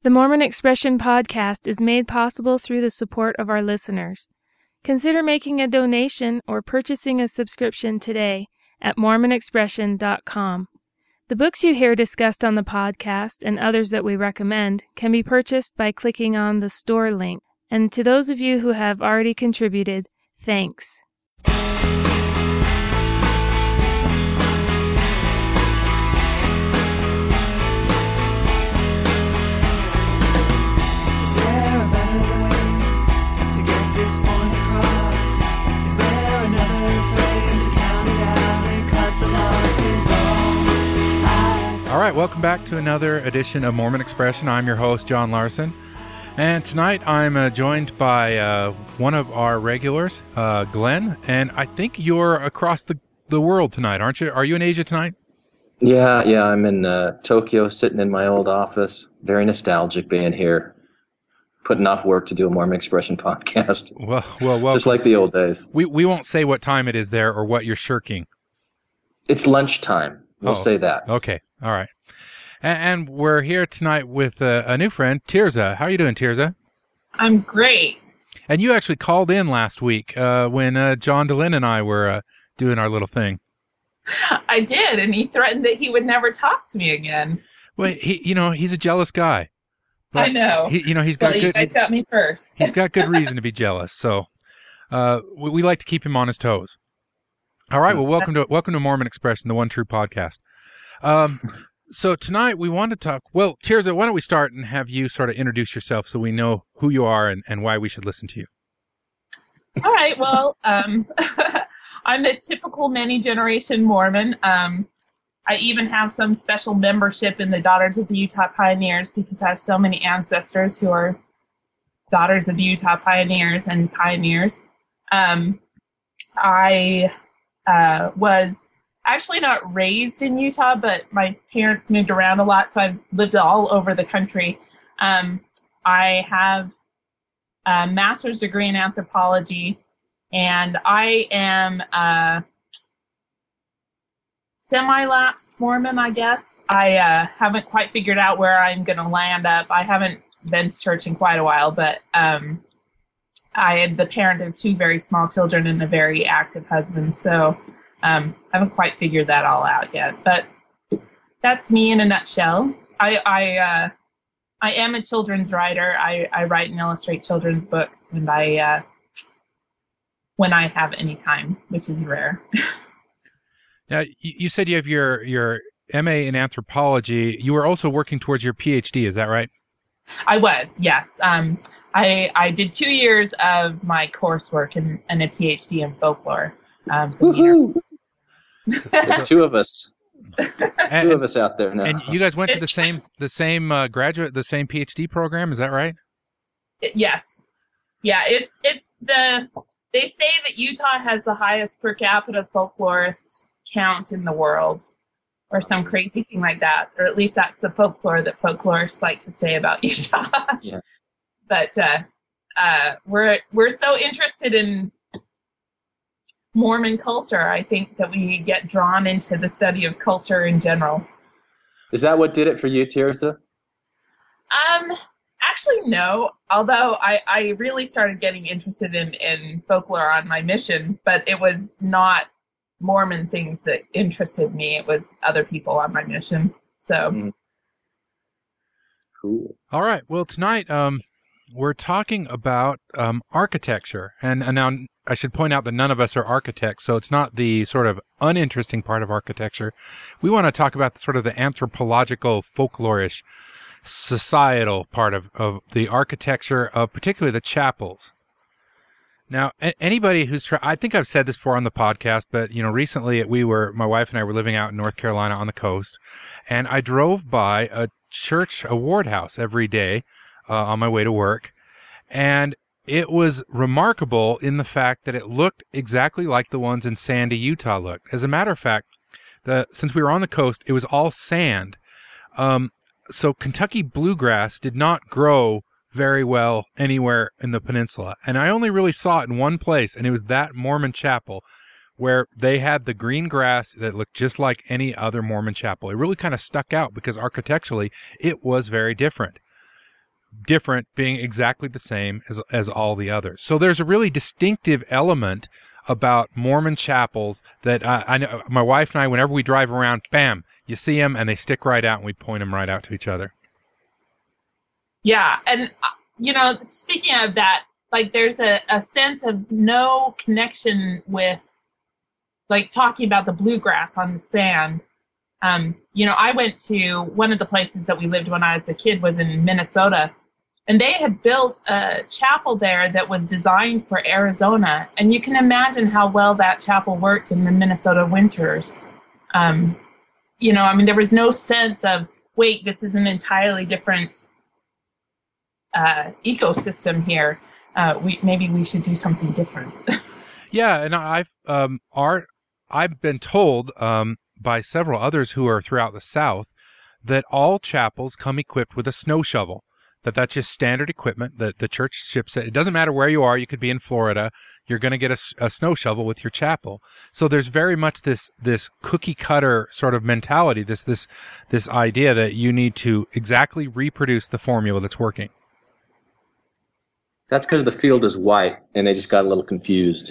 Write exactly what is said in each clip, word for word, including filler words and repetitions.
The Mormon Expression podcast is made possible through the support of our listeners. Consider making a donation or purchasing a subscription today at mormon expression dot com. The books you hear discussed on the podcast and others that we recommend can be purchased by clicking on the store link. And to those of you who have already contributed, thanks. All right, welcome back to another edition of Mormon Expression. I'm your host, John Larson. And tonight I'm uh, joined by uh, one of our regulars, uh, Glenn. And I think you're across the, the world tonight, aren't you? Are you in Asia tonight? Yeah, yeah, I'm in uh, Tokyo, sitting in my old office. Very nostalgic being here. Putting off work to do a Mormon Expression podcast. Well, well, well. Just like the old days. We, we won't say what time it is there or what you're shirking. It's lunchtime. We'll oh, say that. Okay. All right. And, and we're here tonight with uh, a new friend, Tirza. How are you doing, Tirza? I'm great. And you actually called in last week uh, when uh, John DeLynn and I were uh, doing our little thing. I did, and he threatened that he would never talk to me again. Well, he, you know, he's a jealous guy. I know. He, you know, he's got well, good. You guys got me first. He's got good reason to be jealous. So uh, we, we like to keep him on his toes. All right. Well, welcome to welcome to Mormon Expression, the one true podcast. Um, so tonight we want to talk. Well, Tirza, why don't we start and have you sort of introduce yourself so we know who you are and, and why we should listen to you. All right. Well, um, I'm a typical many generation Mormon. Um, I even have some special membership in the Daughters of the Utah Pioneers because I have so many ancestors who are daughters of the Utah Pioneers and pioneers. Um, I uh, was actually not raised in Utah, but my parents moved around a lot, so I've lived all over the country. Um, I have a master's degree in anthropology, and I am a semi-lapsed Mormon, I guess. I uh, haven't quite figured out where I'm going to land up. I haven't been to church in quite a while, but um, I am the parent of two very small children and a very active husband, so um, I haven't quite figured that all out yet. But that's me in a nutshell. I I, uh, I am a children's writer. I, I write and illustrate children's books, and I uh, when I have any time, which is rare. Now, you said you have your, your M A in anthropology. You were also working towards your P H D, is that right? I was, yes. Um, I I did two years of my coursework and, and a P H D in folklore. Um, from the university. There's two of us. And, two of us out there now. And you guys went to the same the same uh, graduate, the same P H D program, is that right? Yes. Yeah, it's it's the they say that Utah has the highest per capita folklorist count in the world, or some crazy thing like that, or at least that's the folklore that folklorists like to say about Utah. Yes. But uh, uh, we're we're so interested in Mormon culture, I think that we get drawn into the study of culture in general. Is that what did it for you, Tirza? Um, actually, no. Although I, I really started getting interested in, in folklore on my mission, but it was not Mormon things that interested me. It was other people on my mission. So, mm. Cool. All right. Well, tonight um, we're talking about um, architecture, and, and now I should point out that none of us are architects, so it's not the sort of uninteresting part of architecture. We want to talk about sort of the anthropological, folklorish, societal part of, of the architecture of particularly the chapels. Now, a- anybody who's, tra- I think I've said this before on the podcast, but, you know, recently we were, my wife and I were living out in North Carolina on the coast, and I drove by a church, a ward house every day uh, on my way to work, and it was remarkable in the fact that it looked exactly like the ones in Sandy, Utah looked. As a matter of fact, the since we were on the coast, it was all sand. Um, so Kentucky bluegrass did not grow very well anywhere in the peninsula. And I only really saw it in one place, and it was that Mormon chapel where they had the green grass that looked just like any other Mormon chapel. It really kind of stuck out because architecturally it was very different. different being exactly the same as as all the others. So there's a really distinctive element about Mormon chapels that uh, I know my wife and I, whenever we drive around, bam, you see them and they stick right out and we point them right out to each other. Yeah. And, uh, you know, speaking of that, like there's a, a sense of no connection with, like, talking about the bluegrass on the sand. Um, you know, I went to one of the places that we lived when I was a kid was in Minnesota, and they had built a chapel there that was designed for Arizona. And you can imagine how well that chapel worked in the Minnesota winters. Um, you know, I mean, there was no sense of, wait, this is an entirely different uh, ecosystem here. Uh, we maybe we should do something different. Yeah, and I've um, our I've been told um, by several others who are throughout the South that all chapels come equipped with a snow shovel. That that's just standard equipment that the church ships it. It doesn't matter where you are. You could be in Florida. You're going to get a, a snow shovel with your chapel. So there's very much this this cookie cutter sort of mentality. This this this idea that you need to exactly reproduce the formula that's working. That's because the field is white and they just got a little confused.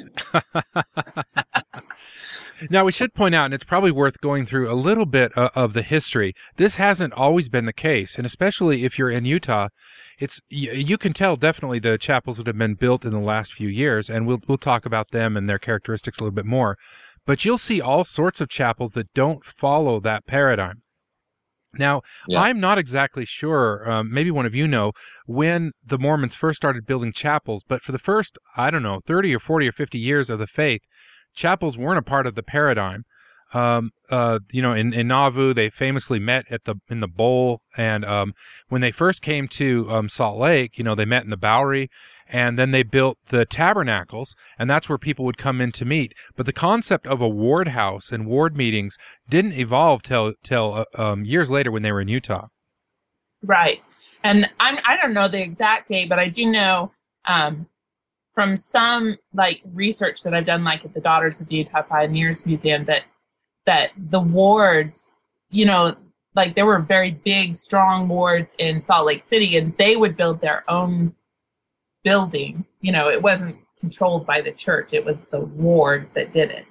Now, we should point out, and it's probably worth going through a little bit uh, of the history. This hasn't always been the case, and especially if you're in Utah, it's you, you can tell definitely the chapels that have been built in the last few years, and we'll we'll talk about them and their characteristics a little bit more. But you'll see all sorts of chapels that don't follow that paradigm. Now, yeah. I'm not exactly sure, um, maybe one of you know, when the Mormons first started building chapels, but for the first, I don't know, thirty or forty or fifty years of the faith, chapels weren't a part of the paradigm. Um, uh, you know, in, in Nauvoo, they famously met at the in the bowl, and um, when they first came to um, Salt Lake, you know, they met in the Bowery, and then they built the tabernacles, and that's where people would come in to meet. But the concept of a ward house and ward meetings didn't evolve till till uh, um, years later when they were in Utah. Right, and I'm I don't know the exact date, but I do know. Um, from some like research that I've done, like at the Daughters of the Utah Pioneers Museum, that that the wards, you know, like there were very big, strong wards in Salt Lake City, and they would build their own building. You know, it wasn't controlled by the church. It was the ward that did it.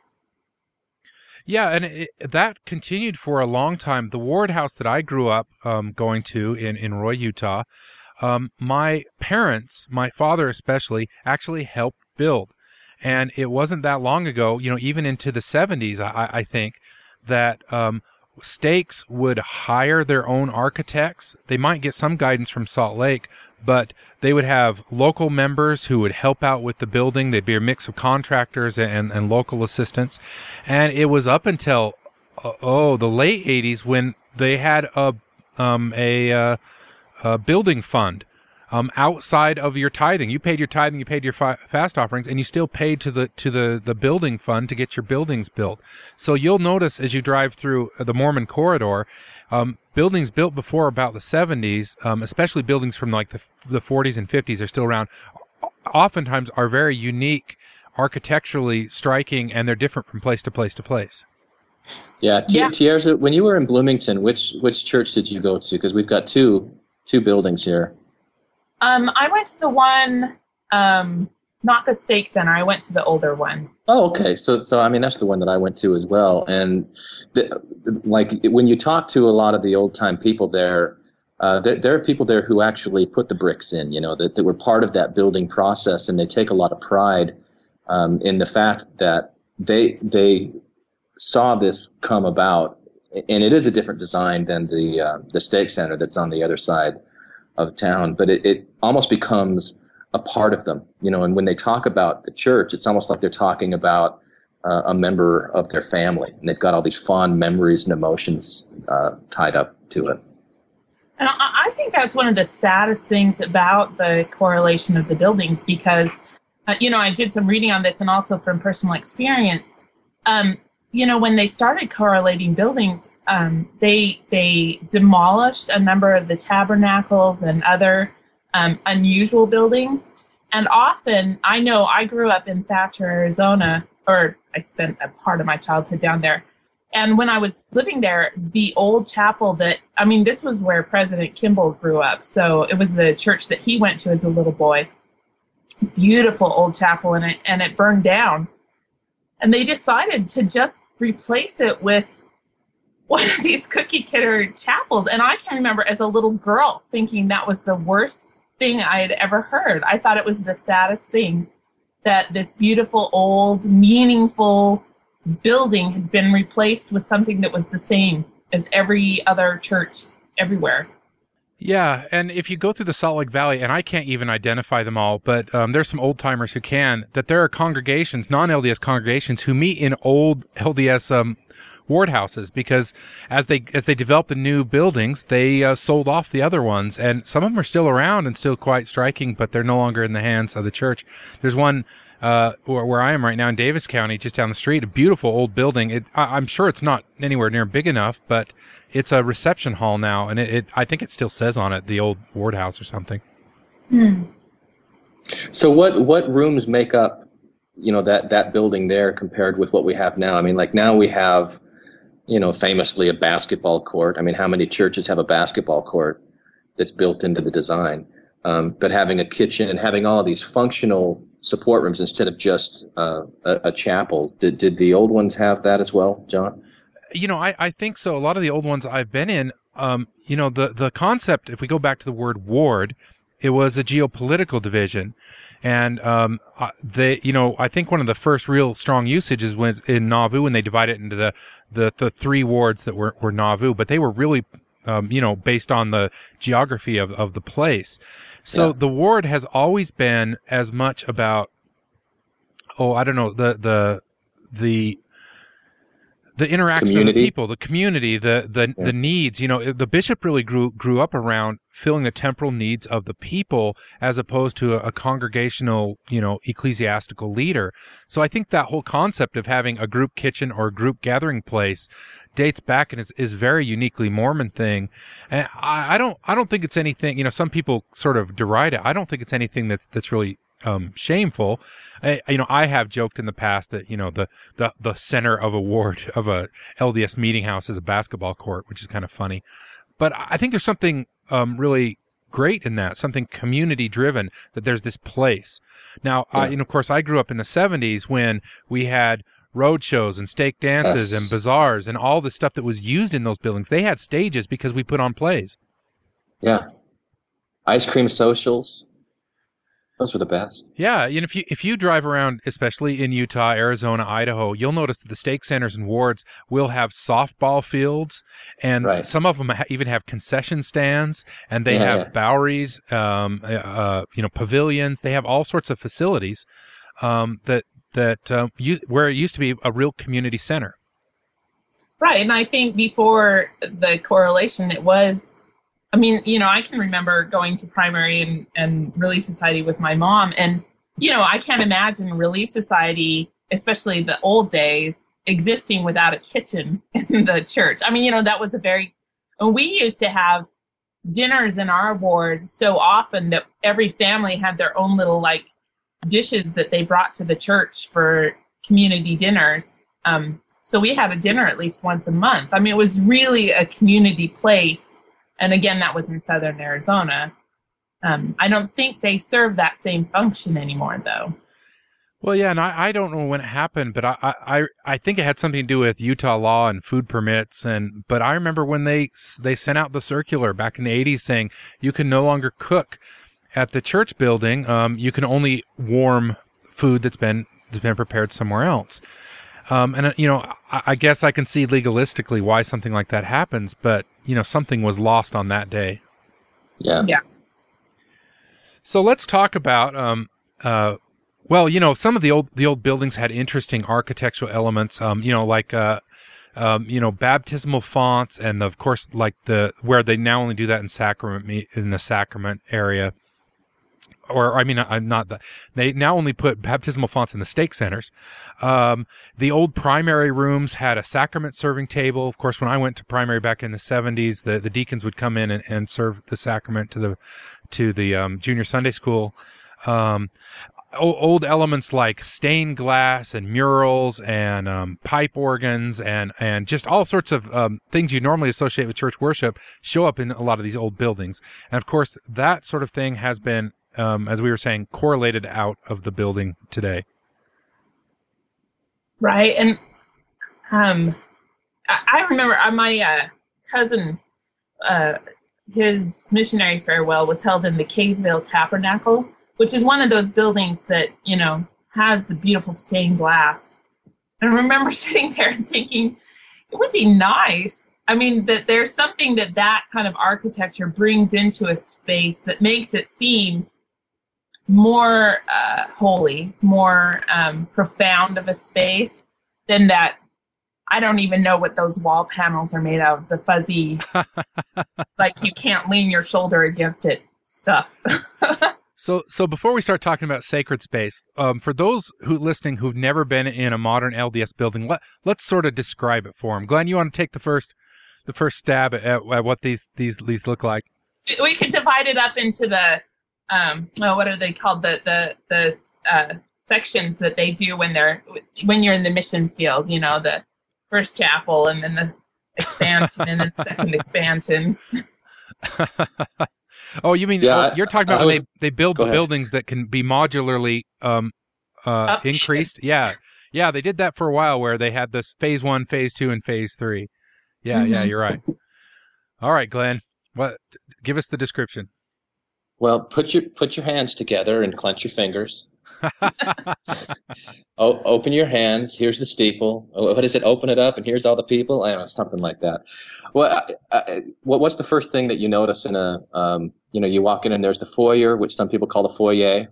Yeah, and it, that continued for a long time. The ward house that I grew up um, going to in, in Roy, Utah, Um, my parents, my father especially, actually helped build. And it wasn't that long ago, you know, even into the seventies, I, I think, that um, stakes would hire their own architects. They might get some guidance from Salt Lake, but they would have local members who would help out with the building. They'd be a mix of contractors and, and local assistants. And it was up until, uh, oh, the late eighties when they had a, um, a, uh, Uh, building fund um, outside of your tithing. You paid your tithing, you paid your fi- fast offerings, and you still paid to the to the, the building fund to get your buildings built. So you'll notice as you drive through the Mormon corridor, um, buildings built before about the seventies, um, especially buildings from like the the forties and fifties are still around, oftentimes are very unique, architecturally striking, and they're different from place to place to place. Yeah, T- yeah. Tierza, when you were in Bloomington, which which church did you go to? Because we've got two two buildings here. Um, I went to the one, um, not the Stake Center. I went to the older one. Oh, okay. So, so I mean, that's the one that I went to as well. And the, like when you talk to a lot of the old time people there, uh, there, there are people there who actually put the bricks in. You know, that, that were part of that building process, and they take a lot of pride um, in the fact that they they saw this come about. And it is a different design than the uh, the Stake Center that's on the other side of town, but it, it almost becomes a part of them, you know. And when they talk about the church, it's almost like they're talking about uh, a member of their family, and they've got all these fond memories and emotions uh, tied up to it. And I, I think that's one of the saddest things about the correlation of the building, because, uh, you know, I did some reading on this, and also from personal experience. Um, You know, when they started correlating buildings, um, they they demolished a number of the tabernacles and other um, unusual buildings. And often, I know I grew up in Thatcher, Arizona, or I spent a part of my childhood down there. And when I was living there, the old chapel that, I mean, this was where President Kimball grew up. So it was the church that he went to as a little boy. Beautiful old chapel, and it, and it burned down. And they decided to just replace it with one of these cookie cutter chapels. And I can remember as a little girl thinking that was the worst thing I had ever heard. I thought it was the saddest thing that this beautiful, old, meaningful building had been replaced with something that was the same as every other church everywhere. Yeah, and if you go through the Salt Lake Valley, and I can't even identify them all, but um, there's some old-timers who can, that there are congregations, non-L D S congregations, who meet in old L D S um, ward houses, because as they as they developed the new buildings, they uh, sold off the other ones, and some of them are still around and still quite striking, but they're no longer in the hands of the church. There's one uh, where, where I am right now in Davis County, just down the street, a beautiful old building. It, I, I'm sure it's not anywhere near big enough, but it's a reception hall now, and it, it I think it still says on it the old ward house or something. Hmm. So what what rooms make up, you know, that that building there compared with what we have now? I mean, like now we have, you know, famously a basketball court. I mean, how many churches have a basketball court that's built into the design? Um, but having a kitchen and having all of these functional support rooms instead of just uh, a, a chapel. Did did the old ones have that as well, John? You know, I, I think so. A lot of the old ones I've been in, um, you know, the, the concept, if we go back to the word ward, it was a geopolitical division. And um, uh, they, you know, I think one of the first real strong usages was in Nauvoo when they divided it into the, the, the three wards that were, were Nauvoo, but they were really, um, you know, based on the geography of, of the place. So yeah. The ward has always been as much about, oh, I don't know, the, the, the, the interaction community. of the people, the community, the the, yeah. the needs. You know, the bishop really grew grew up around filling the temporal needs of the people as opposed to a, a congregational, you know, ecclesiastical leader. So I think that whole concept of having a group kitchen or a group gathering place dates back and is, is very uniquely Mormon thing. And I, I don't I don't think it's anything, you know, some people sort of deride it. I don't think it's anything that's that's really Um, shameful. I, you know, I have joked in the past that, you know, the, the, the center of a ward of a L D S meeting house is a basketball court, which is kind of funny. But I think there's something um, really great in that, something community driven, that there's this place. Now, yeah. I, you know, of course, I grew up in the seventies when we had road shows and stake dances yes. and bazaars and all the stuff that was used in those buildings. They had stages because we put on plays. Yeah. Ice cream socials. Those are the best. Yeah, you know, if you if you drive around, especially in Utah, Arizona, Idaho, you'll notice that the stake centers and wards will have softball fields, and right. some of them ha- even have concession stands, and they yeah, have yeah. Boweries, um, uh, you know, pavilions. They have all sorts of facilities um, that that uh, you, where it used to be a real community center. Right, and I think before the correlation, it was. I mean, you know, I can remember going to primary and, and Relief Society with my mom. And, you know, I can't imagine Relief Society, especially the old days, existing without a kitchen in the church. I mean, you know, that was a very, and we used to have dinners in our ward so often that every family had their own little, like, dishes that they brought to the church for community dinners. Um, so we had a dinner at least once a month. I mean, it was really a community place. And again, that was in southern Arizona. Um, I don't think they serve that same function anymore, though. Well, yeah, and I, I don't know when it happened, but I, I I think it had something to do with Utah law and food permits. And but I remember when they they sent out the circular back in the eighties saying you can no longer cook at the church building. Um, you can only warm food that's been that's been prepared somewhere else. Um, and, uh, you know, I, I guess I can see legalistically why something like that happens, but, you know, something was lost on that day. Yeah. Yeah. So let's talk about, um, uh, well, you know, some of the old, the old buildings had interesting architectural elements, um, you know, like, uh, um, you know, baptismal fonts and of course, like the, where they now only do that in sacrament, in the sacrament area. Or, I mean, I'm not that. They now only put baptismal fonts in the stake centers. Um, the old primary rooms had a sacrament serving table. Of course, when I went to primary back in the seventies, the, the deacons would come in and, and serve the sacrament to the to the um, junior Sunday school. Um, o- old elements like stained glass and murals and um, pipe organs and, and just all sorts of um, things you normally associate with church worship show up in a lot of these old buildings. And of course, that sort of thing has been, um, as we were saying, correlated out of the building today. Right. And um, I, I remember uh, my uh, cousin, uh, his missionary farewell was held in the Kaysville Tabernacle, which is one of those buildings that, you know, has the beautiful stained glass. And I remember sitting there and thinking, it would be nice. I mean, that there's something that that kind of architecture brings into a space that makes it seem more uh, holy, more um, profound of a space than that. I don't even know what those wall panels are made of, the fuzzy, like you can't lean your shoulder against it stuff. So, so before we start talking about sacred space, um, for those who listening who've never been in a modern L D S building, let let's sort of describe it for them. Glenn, you want to take the first, the first stab at, at what these these these look like? We could divide it up into the, um, well, what are they called? The the the uh, sections that they do when they're when you're in the mission field. You know, the first chapel and then the expansion and then the second expansion. Oh, you mean yeah, oh, you're talking about I, I when was, they, they build the ahead. buildings that can be modularly um, uh, increased? Yeah. Yeah, they did that for a while where they had this phase one, phase two, and phase three. Yeah, mm-hmm. yeah, you're right. All right, Glenn, what? Give us the description. Well, put your put your hands together and clench your fingers. Oh, open your hands. Here's the steeple. Oh, what is it? Open it up, and here's all the people. I don't know, something like that. Well, I, I, what, what's the first thing that you notice in a? Um, you know, you walk in and there's the foyer, which some people call the foyer,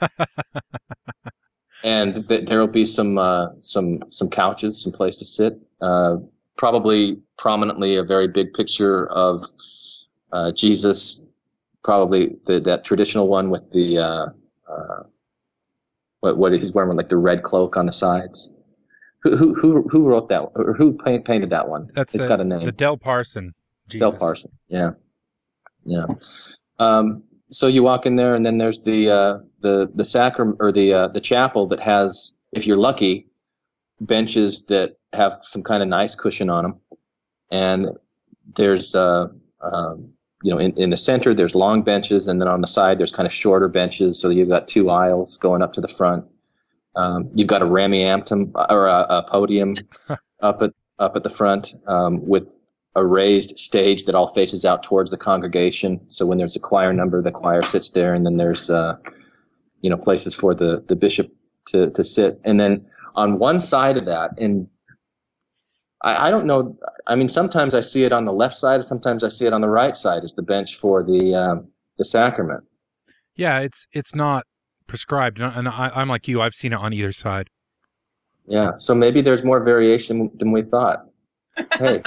and th- there will be some uh, some some couches, some place to sit. Uh, probably prominently a very big picture of uh, Jesus. Probably the, that traditional one with the. Uh, uh, What what he's wearing, like the red cloak on the sides. Who who who, who wrote that? Or who paint, painted that one? That's it's the, got a name. The Del Parson. Jesus. Del Parson. Yeah, yeah. Um, so you walk in there, and then there's the uh, the the sacrament or the uh, the chapel that has, if you're lucky, benches that have some kind of nice cushion on them, and there's uh, um, you know, in, in the center, there's long benches, and then on the side, there's kind of shorter benches. So you've got two aisles going up to the front. Um, you've got a ramiantum or a, a podium up at up at the front um, with a raised stage that all faces out towards the congregation. So when there's a choir number, the choir sits there, and then there's uh, you know, places for the the bishop to to sit. And then on one side of that, and I, I don't know. I mean, sometimes I see it on the left side, sometimes I see it on the right side as the bench for the um, the sacrament. Yeah, it's it's not prescribed, and I, I'm like you. I've seen it on either side. Yeah, so maybe there's more variation than we thought. Hey,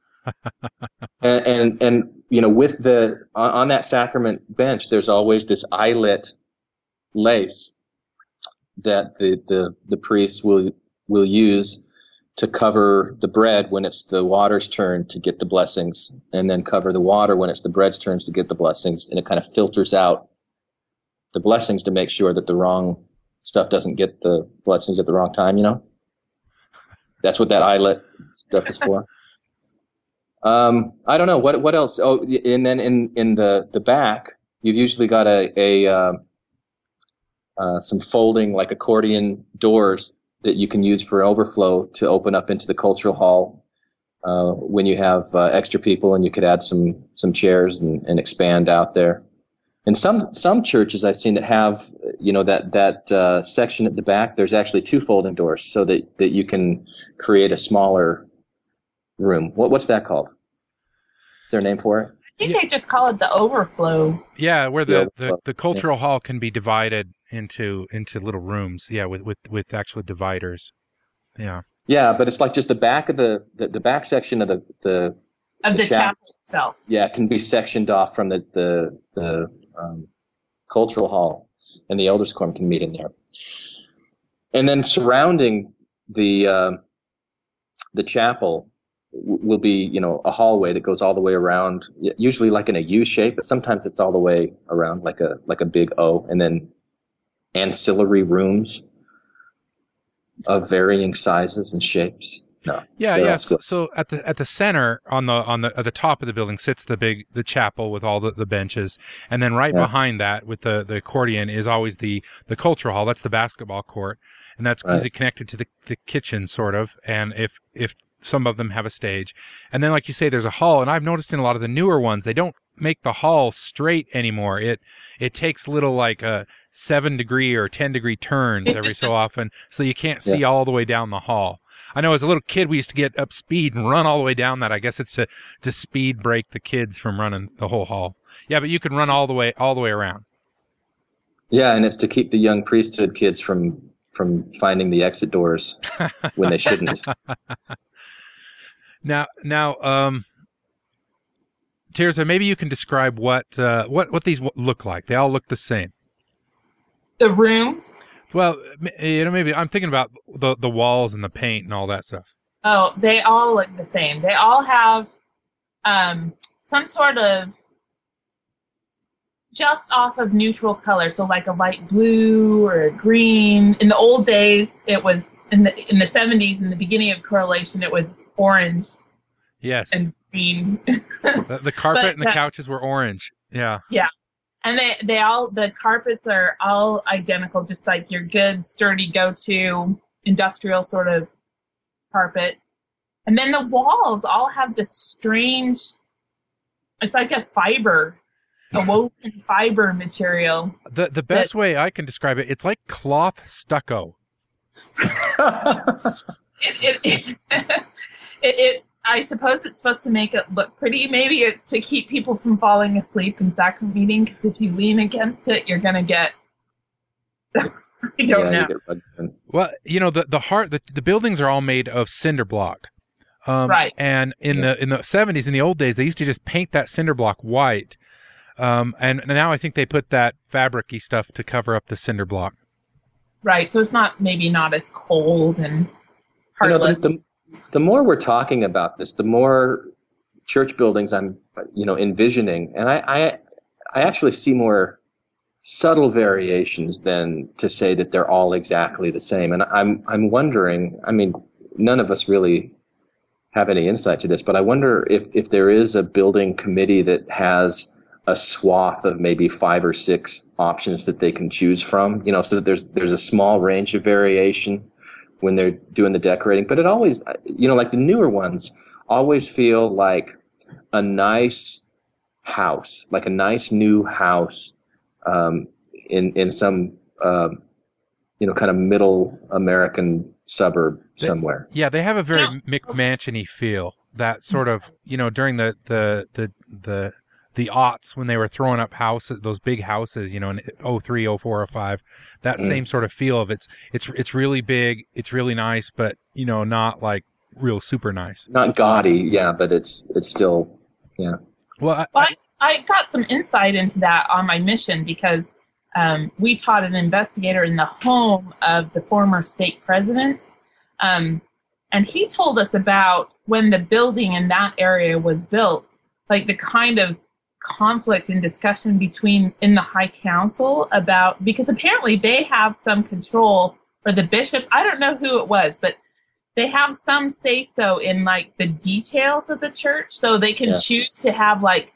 and, and and you know, with the on, on that sacrament bench, there's always this eyelet lace that the the the priest will will use to cover the bread when it's the water's turn to get the blessings, and then cover the water when it's the bread's turns to get the blessings, and it kind of filters out the blessings to make sure that the wrong stuff doesn't get the blessings at the wrong time, you know? That's what that eyelet stuff is for. Um, I don't know. What what else? Oh, and then in, in the, the back, you've usually got a, a uh, uh, some folding, like accordion doors that you can use for overflow to open up into the cultural hall uh, when you have uh, extra people, and you could add some some chairs and, and expand out there. And some some churches I've seen that have, you know, that that uh, section at the back, there's actually two folding doors so that, that you can create a smaller room. What what's that called? Is there a name for it? I think yeah. they just call it the overflow. Yeah, where the, the, the, the cultural yeah. hall can be divided into into little rooms. Yeah, with, with, with actual dividers. Yeah. Yeah, but it's like just the back of the the, the back section of the the of the, the chapel, chapel itself. Yeah, it can be sectioned off from the the the um, cultural hall, and the elders' quorum can meet in there. And then surrounding the uh, the chapel will be, you know, a hallway that goes all the way around, usually like in a U shape, but sometimes it's all the way around like a like a big O, and then ancillary rooms of varying sizes and shapes. No. Yeah, They're yeah. all So, still- so at the at the center on the on the at the top of the building sits the big the chapel with all the, the benches, and then right Yeah. behind that with the, the accordion is always the, the cultural hall. That's the basketball court, and that's Right. usually connected to the the kitchen sort of. And if if some of them have a stage, and then like you say, there's a hall. And I've noticed in a lot of the newer ones, they don't make the hall straight anymore. It it takes little like uh, seven degree or ten degree turns every so often, so you can't see Yeah. all the way down the hall. I know as a little kid we used to get up speed and run all the way down that. I guess it's to to speed break the kids from running the whole hall. Yeah, but you can run all the way all the way around. Yeah, and it's to keep the young priesthood kids from from finding the exit doors when they shouldn't. Now, now, um, Tirza, maybe you can describe what uh, what what these w- look like. They all look the same. The rooms. Well, m- you know, maybe I'm thinking about the the walls and the paint and all that stuff. Oh, they all look the same. They all have um, some sort of just off of neutral color, so like a light blue or a green. In the old days, it was in the in the seventies, in the beginning of Correlation, it was orange Yes, and green. the, the carpet but, and the uh, couches were orange. Yeah, And they, they all, the carpets are all identical, just like your good, sturdy, go-to industrial sort of carpet. And then the walls all have this strange, it's like a fiber, a woven fiber material. the the best That's- way I can describe it, it's like cloth stucco. It, it, it, it, I suppose it's supposed to make it look pretty. Maybe it's to keep people from falling asleep in sacrament meeting, because if you lean against it, you're going to get, I don't yeah, know. you get rugged in. Well, you know, the the heart, the, the buildings are all made of cinder block. Um, Right. And in Yeah. the in the seventies, in the old days, they used to just paint that cinder block white. Um, and now I think they put that fabric-y stuff to cover up the cinder block. Right, so it's not maybe not as cold and You know, the, heartless. the, the more we're talking about this, the more church buildings I'm, you know, envisioning, and I, I, I actually see more subtle variations than to say that they're all exactly the same. And I'm, I'm wondering. I mean, none of us really have any insight to this, but I wonder if, if there is a building committee that has a swath of maybe five or six options that they can choose from, you know, so that there's there's a small range of variation when they're doing the decorating. But it always, you know, like the newer ones always feel like a nice house, like a nice new house um, in in some, uh, you know, kind of middle American suburb They- somewhere. Yeah, they have a very Yeah. McMansion-y feel. That sort of, you know, during the the the the the aughts when they were throwing up houses, those big houses, you know, in oh three, oh four, oh five, that Mm. same sort of feel of it's it's it's really big, it's really nice, but you know, not like real super nice. Not gaudy, yeah, but it's it's still, yeah. Well, I, Well, I, I got some insight into that on my mission because um, we taught an investigator in the home of the former state president. Um, and he told us about when the building in that area was built, like the kind of conflict and discussion between in the high council about, because apparently they have some control, or the bishops, I don't know who it was, but they have some say so in like the details of the church, so they can Yeah. choose to have like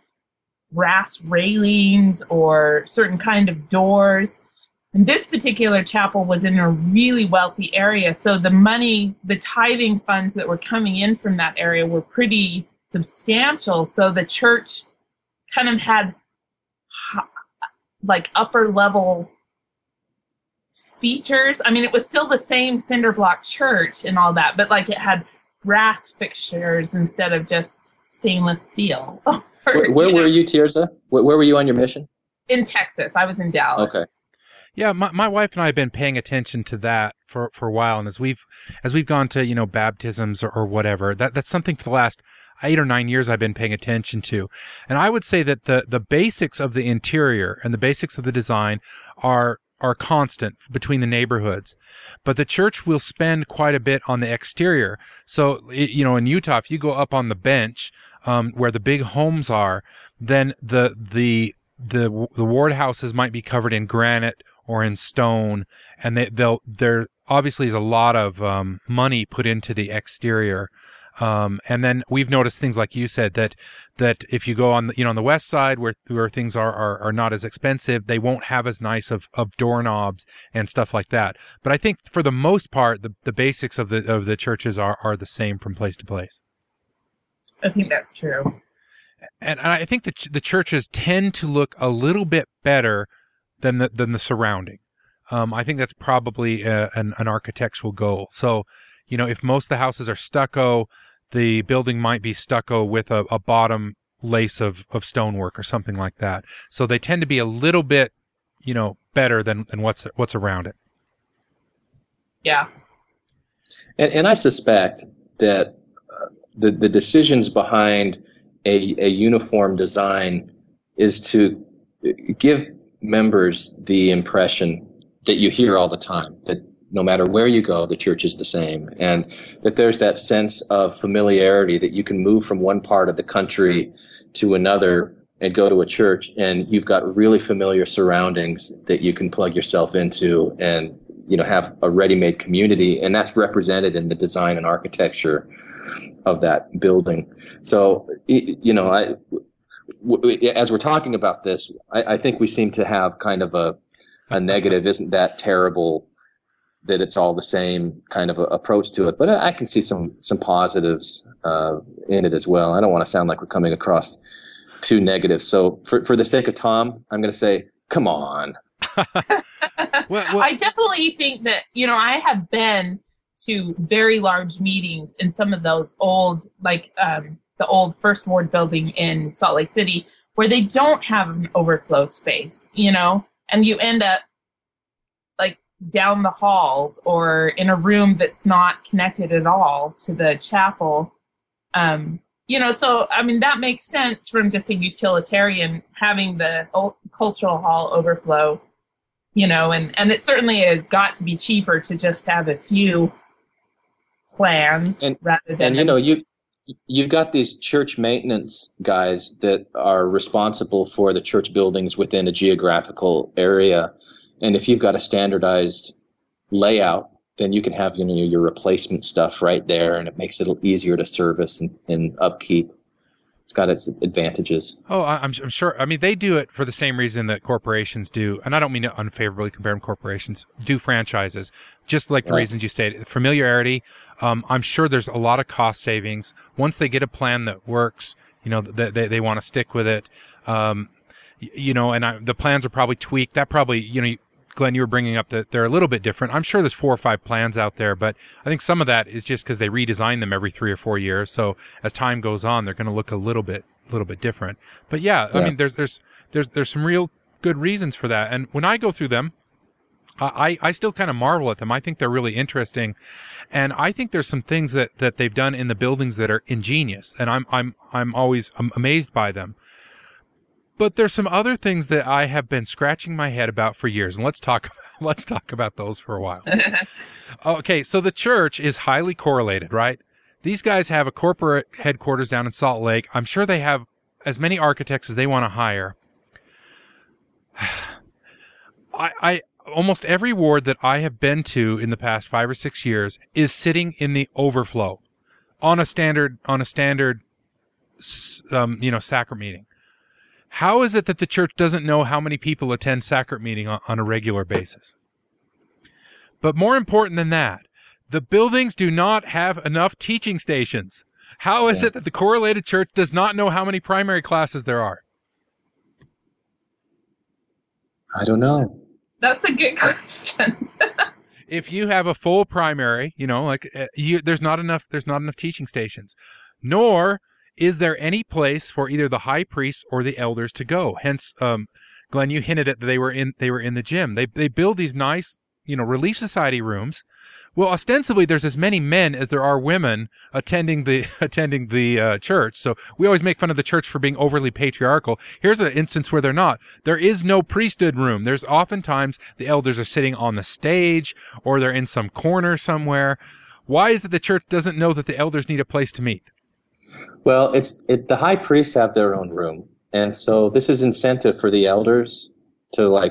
brass railings or certain kind of doors. And this particular chapel was in a really wealthy area, so the money, the tithing funds that were coming in from that area were pretty substantial. So the church kind of had h- like upper level features. I mean, it was still the same cinder block church and all that, but like it had brass fixtures instead of just stainless steel. Or, Where, where you were know, you, Tirza? Where, where were you on your mission? in Texas? I was in Dallas. Okay. Yeah, my, my wife and I have been paying attention to that for, for a while, and as we've as we've gone to, you know, baptisms or, or whatever, that that's something for the last eight or nine years I've been paying attention to. And I would say that the the basics of the interior and the basics of the design are are constant between the neighborhoods, but the church will spend quite a bit on the exterior. So, it, you know, in Utah, if you go up on the bench um, where the big homes are, then the the the the ward houses might be covered in granite or in stone, and they, they'll there obviously is a lot of um, money put into the exterior. Um, and then we've noticed things like you said that that if you go on the, you know on the west side where where things are, are are not as expensive, they won't have as nice of, of doorknobs and stuff like that. But I think for the most part, the, the basics of the of the churches are, are the same from place to place. I think that's true. And I think the ch- the churches tend to look a little bit better than the than the surrounding. Um, I think that's probably a, an an architectural goal. So, you know, if most of the houses are stucco, the building might be stucco with a, a bottom lace of, of stonework or something like that. So they tend to be a little bit, you know, better than, than what's what's around it. Yeah. And, and I suspect that uh, the, the decisions behind a, a uniform design is to give members the impression that you hear all the time, that no matter where you go, the church is the same, and that there's that sense of familiarity that you can move from one part of the country to another and go to a church, and you've got really familiar surroundings that you can plug yourself into and, you know, have a ready-made community, and that's represented in the design and architecture of that building. So, you know, I, as we're talking about this, I, I think we seem to have kind of a, a negative, isn't that terrible, that it's all the same kind of a approach to it. But I can see some some positives uh, in it as well. I don't want to sound like we're coming across too negative. So for, for the sake of Tom, I'm going to say, come on. well, well, I definitely think that, you know, I have been to very large meetings in some of those old, like um, the old First Ward building in Salt Lake City, where they don't have an overflow space, you know, and you end up like down the halls or in a room that's not connected at all to the chapel. Um, you know, so, I mean, that makes sense from just a utilitarian having the o- cultural hall overflow, you know, and, and it certainly has got to be cheaper to just have a few plans and, rather than. And, you know, you, you've got these church maintenance guys that are responsible for the church buildings within a geographical area. And if you've got a standardized layout, then you can have, you know, your replacement stuff right there, and it makes it easier to service and, and upkeep. It's got its advantages. Oh, I'm, I'm sure. I mean, they do it for the same reason that corporations do, and I don't mean to unfavorably compare them. Corporations do franchises, just like the right. reasons you stated. Familiarity. Um, I'm sure there's a lot of cost savings once they get a plan that works. You know, they they, they want to stick with it. Um, you know, and I, the plans are probably tweaked. That probably, you know. Glenn, you were bringing up that they're a little bit different. I'm sure there's four or five plans out there, but I think some of that is just because they redesign them every three or four years. So as time goes on, they're going to look a little bit, a little bit different. But yeah, yeah, I mean, there's there's there's there's some real good reasons for that. And when I go through them, I I still kind of marvel at them. I think they're really interesting, and I think there's some things that that they've done in the buildings that are ingenious, and I'm I'm I'm always I'm amazed by them. But there's some other things that I have been scratching my head about for years, and let's talk let's talk about those for a while. Okay, so the church is highly correlated, right? These guys have a corporate headquarters down in Salt Lake. I'm sure they have as many architects as they want to hire. I, I almost every ward that I have been to in the past five or six years is sitting in the overflow on a standard on a standard um, you know sacrament meeting. How is it that the church doesn't know how many people attend sacrament meeting on, on a regular basis? But more important than that, the buildings do not have enough teaching stations. How is yeah. it that the correlated church does not know how many primary classes there are? I don't know. That's a good question. If you have a full primary, you know, like uh, you, there's not enough. There's not enough teaching stations, nor is there any place for either the high priest or the elders to go? Hence, um, Glenn, you hinted at that they were in they were in the gym. They they build these nice, you know, Relief Society rooms. Well, ostensibly, there's as many men as there are women attending the attending the uh, church. So we always make fun of the church for being overly patriarchal. Here's an instance where they're not. There is no priesthood room. There's oftentimes the elders are sitting on the stage or they're in some corner somewhere. Why is it the church doesn't know that the elders need a place to meet? Well, it's it, the high priests have their own room, and so this is incentive for the elders to like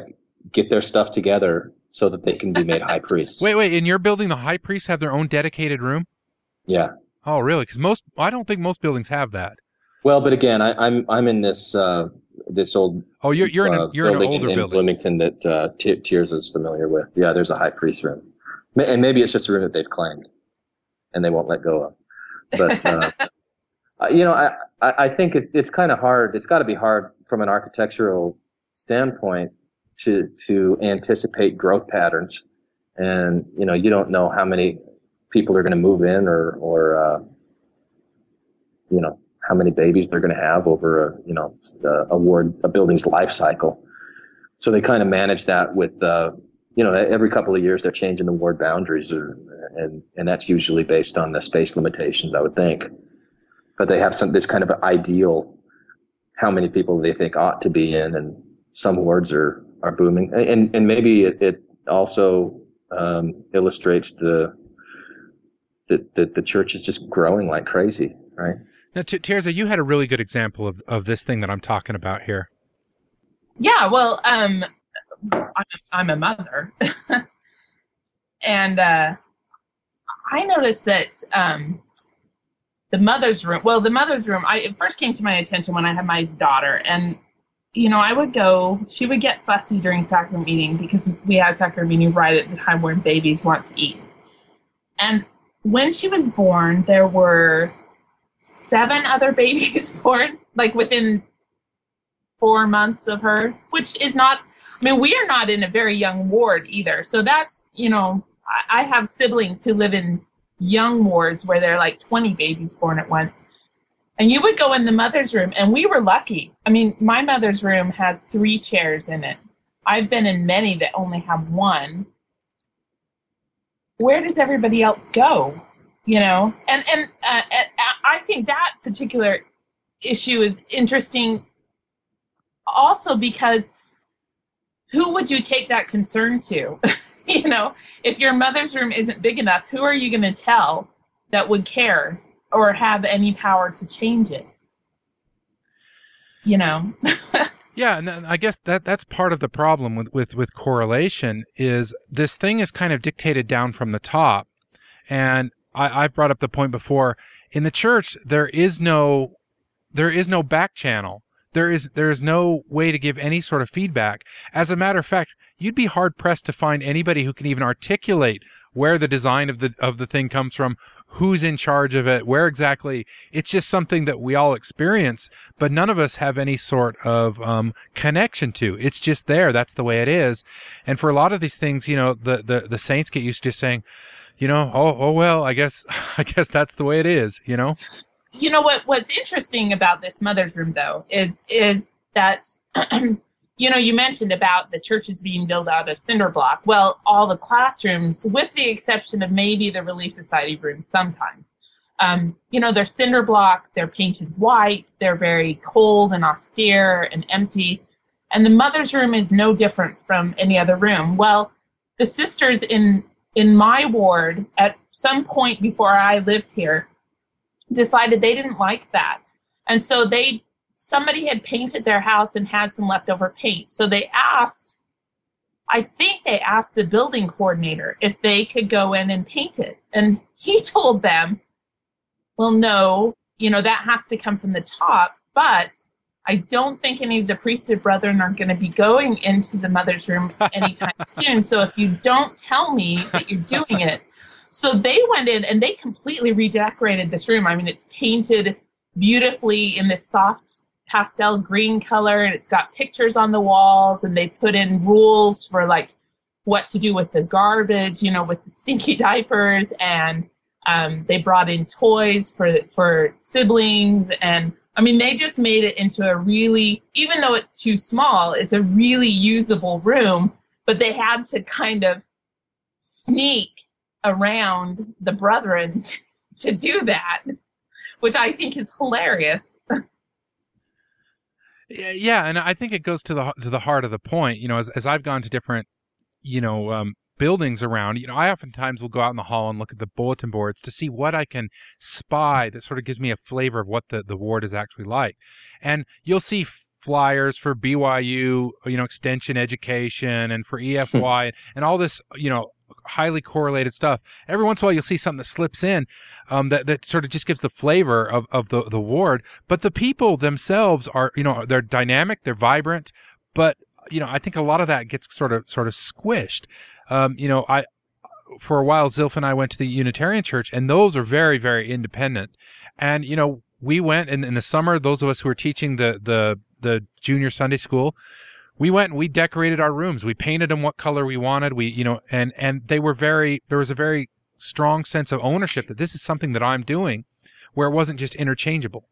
get their stuff together so that they can be made high priests. Wait, wait, in your building, the high priests have their own dedicated room? Yeah. Oh, really? Because most, I don't think most buildings have that. Well, but again, I, I'm I'm in this uh, this old oh you're you're in a, uh, you're in an older in, in building, Bloomington that uh, T- Tears is familiar with. Yeah, there's a high priest room, and maybe it's just a room that they've claimed, and they won't let go of. But uh, you know, I I think it's it's kind of hard. It's got to be hard from an architectural standpoint to to anticipate growth patterns, and you know, you don't know how many people are going to move in, or or uh, you know, how many babies they're going to have over a, you know, a ward, a building's life cycle. So they kind of manage that with, uh, you know, every couple of years they're changing the ward boundaries, or, and and that's usually based on the space limitations, I would think. But they have some this kind of ideal, how many people they think ought to be in, and some wards are are booming, and and maybe it, it also um, illustrates the that the, the church is just growing like crazy, right? Now, T- Teresa, you had a really good example of, of this thing that I'm talking about here. Yeah, well, um, I'm, I'm a mother. and uh, I noticed that um, the mother's room, well, the mother's room, I, it first came to my attention when I had my daughter. And, you know, I would go, she would get fussy during sacrament meeting because we had sacrament meeting right at the time when babies want to eat. And when she was born, there were seven other babies born, like within four months of her, which is not, I mean, we are not in a very young ward either. So that's, you know, I, I have siblings who live in young wards where there are like twenty babies born at once. And you would go in the mother's room, and we were lucky. I mean, my mother's room has three chairs in it. I've been in many that only have one. Where does everybody else go? You know, and and uh, I think that particular issue is interesting also because who would you take that concern to? You know, if your mother's room isn't big enough, who are you going to tell that would care or have any power to change it? You know? Yeah, and I guess that that's part of the problem with, with, with correlation is this thing is kind of dictated down from the top. And I, I've brought up the point before. In the church, there is no there is no back channel. There is there is no way to give any sort of feedback. As a matter of fact, you'd be hard pressed to find anybody who can even articulate where the design of the of the thing comes from, who's in charge of it, where exactly. It's just something that we all experience, but none of us have any sort of um, connection to. It's just there. That's the way it is. And for a lot of these things, you know, the the, the saints get used to saying, you know, oh, oh, well, I guess, I guess that's the way it is, you know? You know what, what's interesting about this mother's room though, is, is that, you know, you mentioned about the churches being built out of cinder block. Well, all the classrooms, with the exception of maybe the Relief Society room sometimes, um, you know, they're cinder block, they're painted white, they're very cold and austere and empty. And the mother's room is no different from any other room. Well, the sisters in in my ward, at some point before I lived here, decided they didn't like that. And so they, somebody had painted their house and had some leftover paint. So they asked, I think they asked the building coordinator if they could go in and paint it. And he told them, well, no, you know, that has to come from the top, but I don't think any of the priesthood brethren are going to be going into the mother's room anytime soon. So if you don't tell me that you're doing it. So they went in and they completely redecorated this room. I mean, it's painted beautifully in this soft pastel green color, and it's got pictures on the walls, and they put in rules for like what to do with the garbage, you know, with the stinky diapers. And um, they brought in toys for, for siblings. And I mean, they just made it into a really, even though it's too small, it's a really usable room, but they had to kind of sneak around the brethren to do that, which I think is hilarious. Yeah, and I think it goes to the to the heart of the point. You know, as as I've gone to different, you know, um, buildings around, you know, I oftentimes will go out in the hall and look at the bulletin boards to see what I can spy that sort of gives me a flavor of what the, the ward is actually like. And you'll see flyers for B Y U, you know, extension education and for E F Y and all this, you know, highly correlated stuff. Every once in a while, you'll see something that slips in um, that, that sort of just gives the flavor of, of the, the ward. But the people themselves are, you know, they're dynamic, they're vibrant, but, you know, I think a lot of that gets sort of, sort of squished. Um, you know, I, for a while, Zilph and I went to the Unitarian Church, and those are very, very independent. And, you know, we went in, in the summer, those of us who were teaching the, the, the junior Sunday school, we went and we decorated our rooms. We painted them what color we wanted. We, you know, and, and they were very, there was a very strong sense of ownership that this is something that I'm doing, where it wasn't just interchangeable.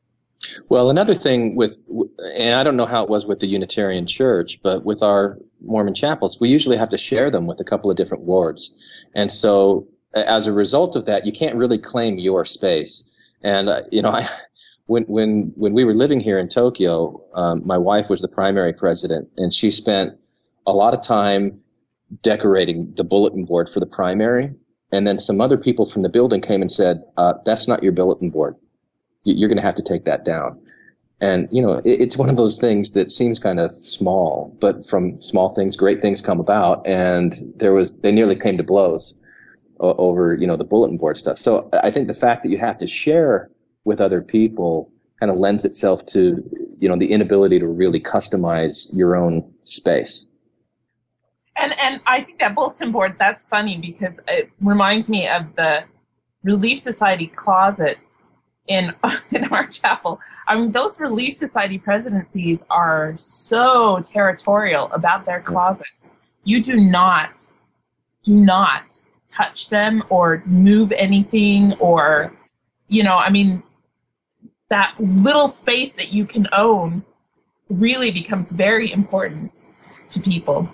Well, another thing with, and I don't know how it was with the Unitarian Church, but with our Mormon chapels, we usually have to share them with a couple of different wards. And so as a result of that, you can't really claim your space. And, uh, you know, I, when, when, when we were living here in Tokyo, um, my wife was the primary president, and she spent a lot of time decorating the bulletin board for the primary. And then some other people from the building came and said, uh, that's not your bulletin board. You're going to have to take that down. And, you know, it's one of those things that seems kind of small, but from small things, great things come about. And there was, they nearly came to blows over, you know, the bulletin board stuff. So I think the fact that you have to share with other people kind of lends itself to, you know, the inability to really customize your own space. And, and I think that bulletin board, that's funny because it reminds me of the Relief Society closets in in our chapel. I mean, those Relief Society presidencies are so territorial about their closets. You do not, do not touch them or move anything or, you know, I mean, that little space that you can own really becomes very important to people.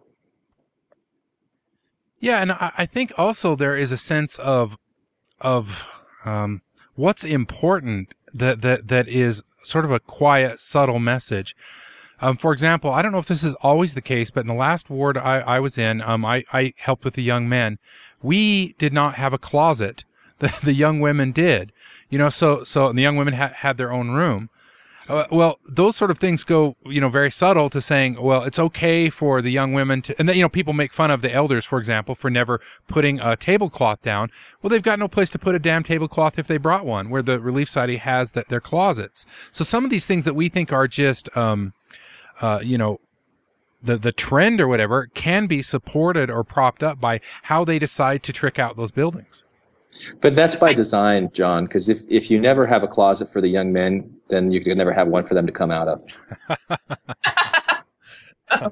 Yeah, and I, I think also there is a sense of, of, um, what's important that, that, that is sort of a quiet, subtle message. Um, for example, I don't know if this is always the case, but in the last ward I, I was in, um, I, I helped with the young men. We did not have a closet. The, the young women did, you know, so, so the young women ha- had their own room. Uh, well, those sort of things go, you know, very subtle to saying, well, it's okay for the young women to, and then, you know, people make fun of the elders, for example, for never putting a tablecloth down. Well, they've got no place to put a damn tablecloth if they brought one, where the Relief Society has the, their closets. So some of these things that we think are just, um, uh, you know, the, the trend or whatever can be supported or propped up by how they decide to trick out those buildings. But that's by design, John, because if, if you never have a closet for the young men, then you can never have one for them to come out of. oh,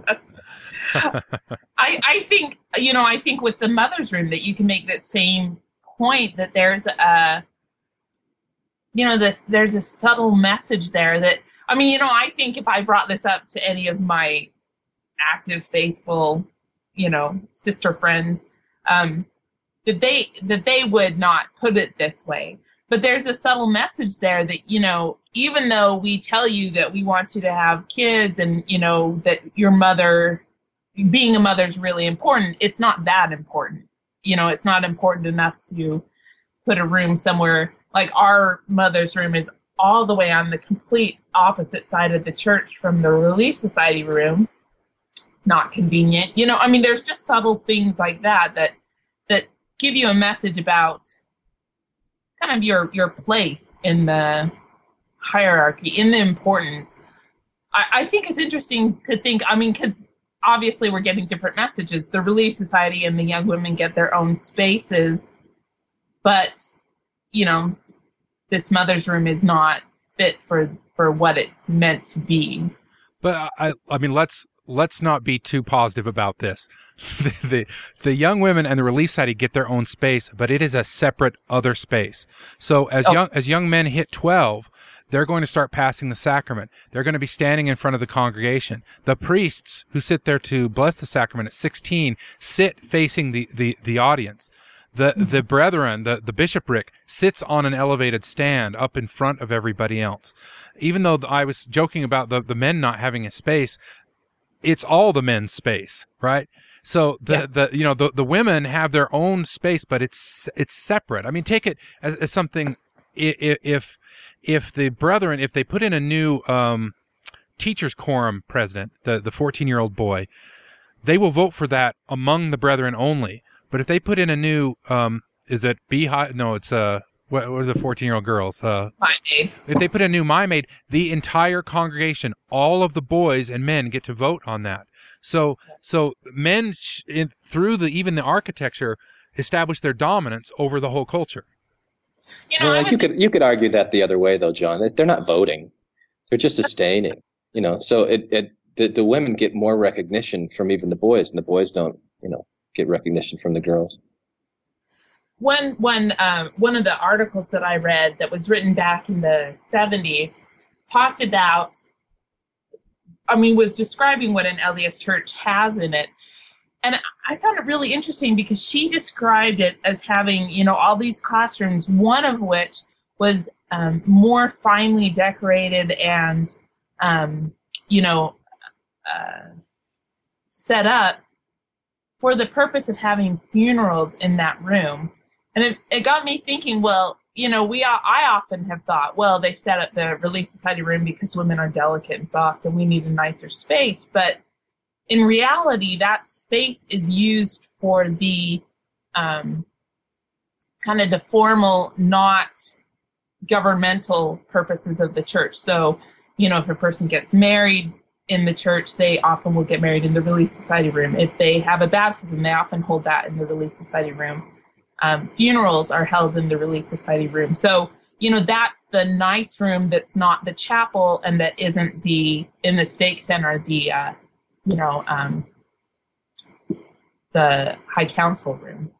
I, I think, you know, I think with the mother's room that you can make that same point that there's a, you know, this, there's a subtle message there that, I mean, you know, I think if I brought this up to any of my active, faithful, you know, sister friends, um, that they that they would not put it this way. But there's a subtle message there that, you know, even though we tell you that we want you to have kids and, you know, that your mother, being a mother is really important, it's not that important. You know, it's not important enough to put a room somewhere. Like our mother's room is all the way on the complete opposite side of the church from the Relief Society room. Not convenient. You know, I mean, there's just subtle things like that that that give you a message about kind of your your place in the hierarchy, in the importance. I, I think it's interesting to think, I mean, because obviously we're getting different messages. The Relief Society and the young women get their own spaces, but, you know, this mother's room is not fit for, for what it's meant to be. But I, I mean, let's, let's not be too positive about this. the, the the young women and the Relief Society get their own space, but it is a separate other space. So as oh. young as young men hit twelve, they're going to start passing the sacrament. They're going to be standing in front of the congregation. The priests who sit there to bless the sacrament at sixteen sit facing the the, the audience. The mm-hmm. the brethren, the, the bishopric, sits on an elevated stand up in front of everybody else. Even though I was joking about the, the men not having a space, it's all the men's space, right? So the, yeah. the, you know, the, the women have their own space, but it's, it's separate. I mean, take it as, as something, if, if, if the brethren, if they put in a new, um, teacher's quorum president, the the fourteen-year-old boy, they will vote for that among the brethren only. But if they put in a new, um, is it beehive? No, it's uh, what, what are the fourteen-year-old girls? Uh, My maid. If they put a new my maid, the entire congregation, all of the boys and men get to vote on that. So, so men sh- in, through the even the architecture establish their dominance over the whole culture. You know, well, I was, you could you could argue that the other way though, John. They're not voting; they're just sustaining. You know, so it, it the the women get more recognition from even the boys, and the boys don't, you know, get recognition from the girls. One one um, one of the articles that I read that was written back in the seventies talked about, I mean, was describing what an L D S church has in it. And I found it really interesting because she described it as having, you know, all these classrooms, one of which was um, more finely decorated and, um, you know, uh, set up for the purpose of having funerals in that room. And it, it got me thinking, well, you know, we I often have thought, well, they set up the Relief Society room because women are delicate and soft and we need a nicer space. But in reality, that space is used for the um, kind of the formal, not governmental purposes of the church. So, you know, if a person gets married in the church, they often will get married in the Relief Society room. If they have a baptism, they often hold that in the Relief Society room. Um, funerals are held in the Relief Society room. So, you know, that's the nice room that's not the chapel and that isn't the, in the stake center, the, uh, you know, um, the High Council room.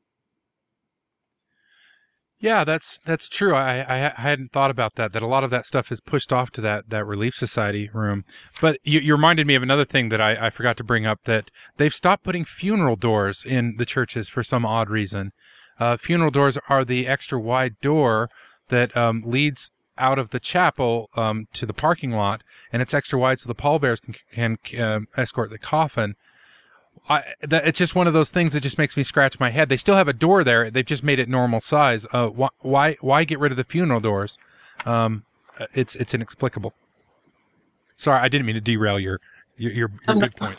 Yeah, that's that's true. I, I I hadn't thought about that. That a lot of that stuff is pushed off to that that Relief Society room. But you, you reminded me of another thing that I, I forgot to bring up. That they've stopped putting funeral doors in the churches for some odd reason. Uh, funeral doors are the extra wide door that um, leads out of the chapel um, to the parking lot, and it's extra wide so the pallbearers can, can um, escort the coffin. I, that, it's just one of those things that just makes me scratch my head. They still have a door there. They've just made it normal size. Uh, why, why, why get rid of the funeral doors? Um, it's, it's inexplicable. Sorry, I didn't mean to derail your, your, your, your big point.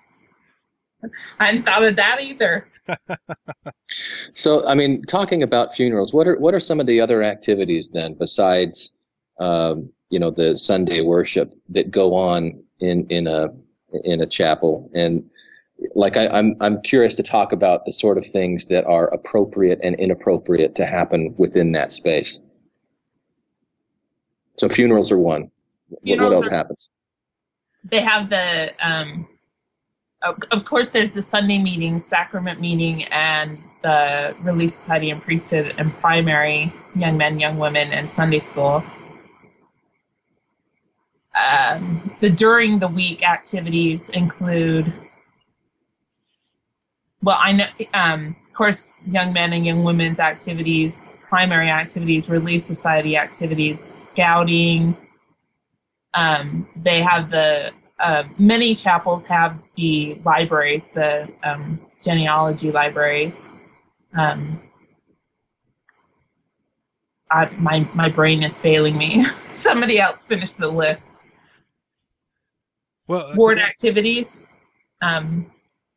I hadn't thought of that either. So, I mean, talking about funerals, what are what are some of the other activities then besides, um, you know, the Sunday worship that go on in in a in a chapel? And like, I, I'm I'm curious to talk about the sort of things that are appropriate and inappropriate to happen within that space. So, funerals are one. Funerals what else are, happens? They have the. Um, Of course, there's the Sunday meeting, sacrament meeting, and the Relief Society and priesthood and primary, young men, young women, and Sunday school. Um, the during the week activities include, well, I know, um, of course, young men and young women's activities, primary activities, Relief Society activities, scouting. Um, they have the Uh, many chapels have the libraries, the um, genealogy libraries. Um, I, my my brain is failing me. Somebody else finish the list. Well, Ward activities. Um,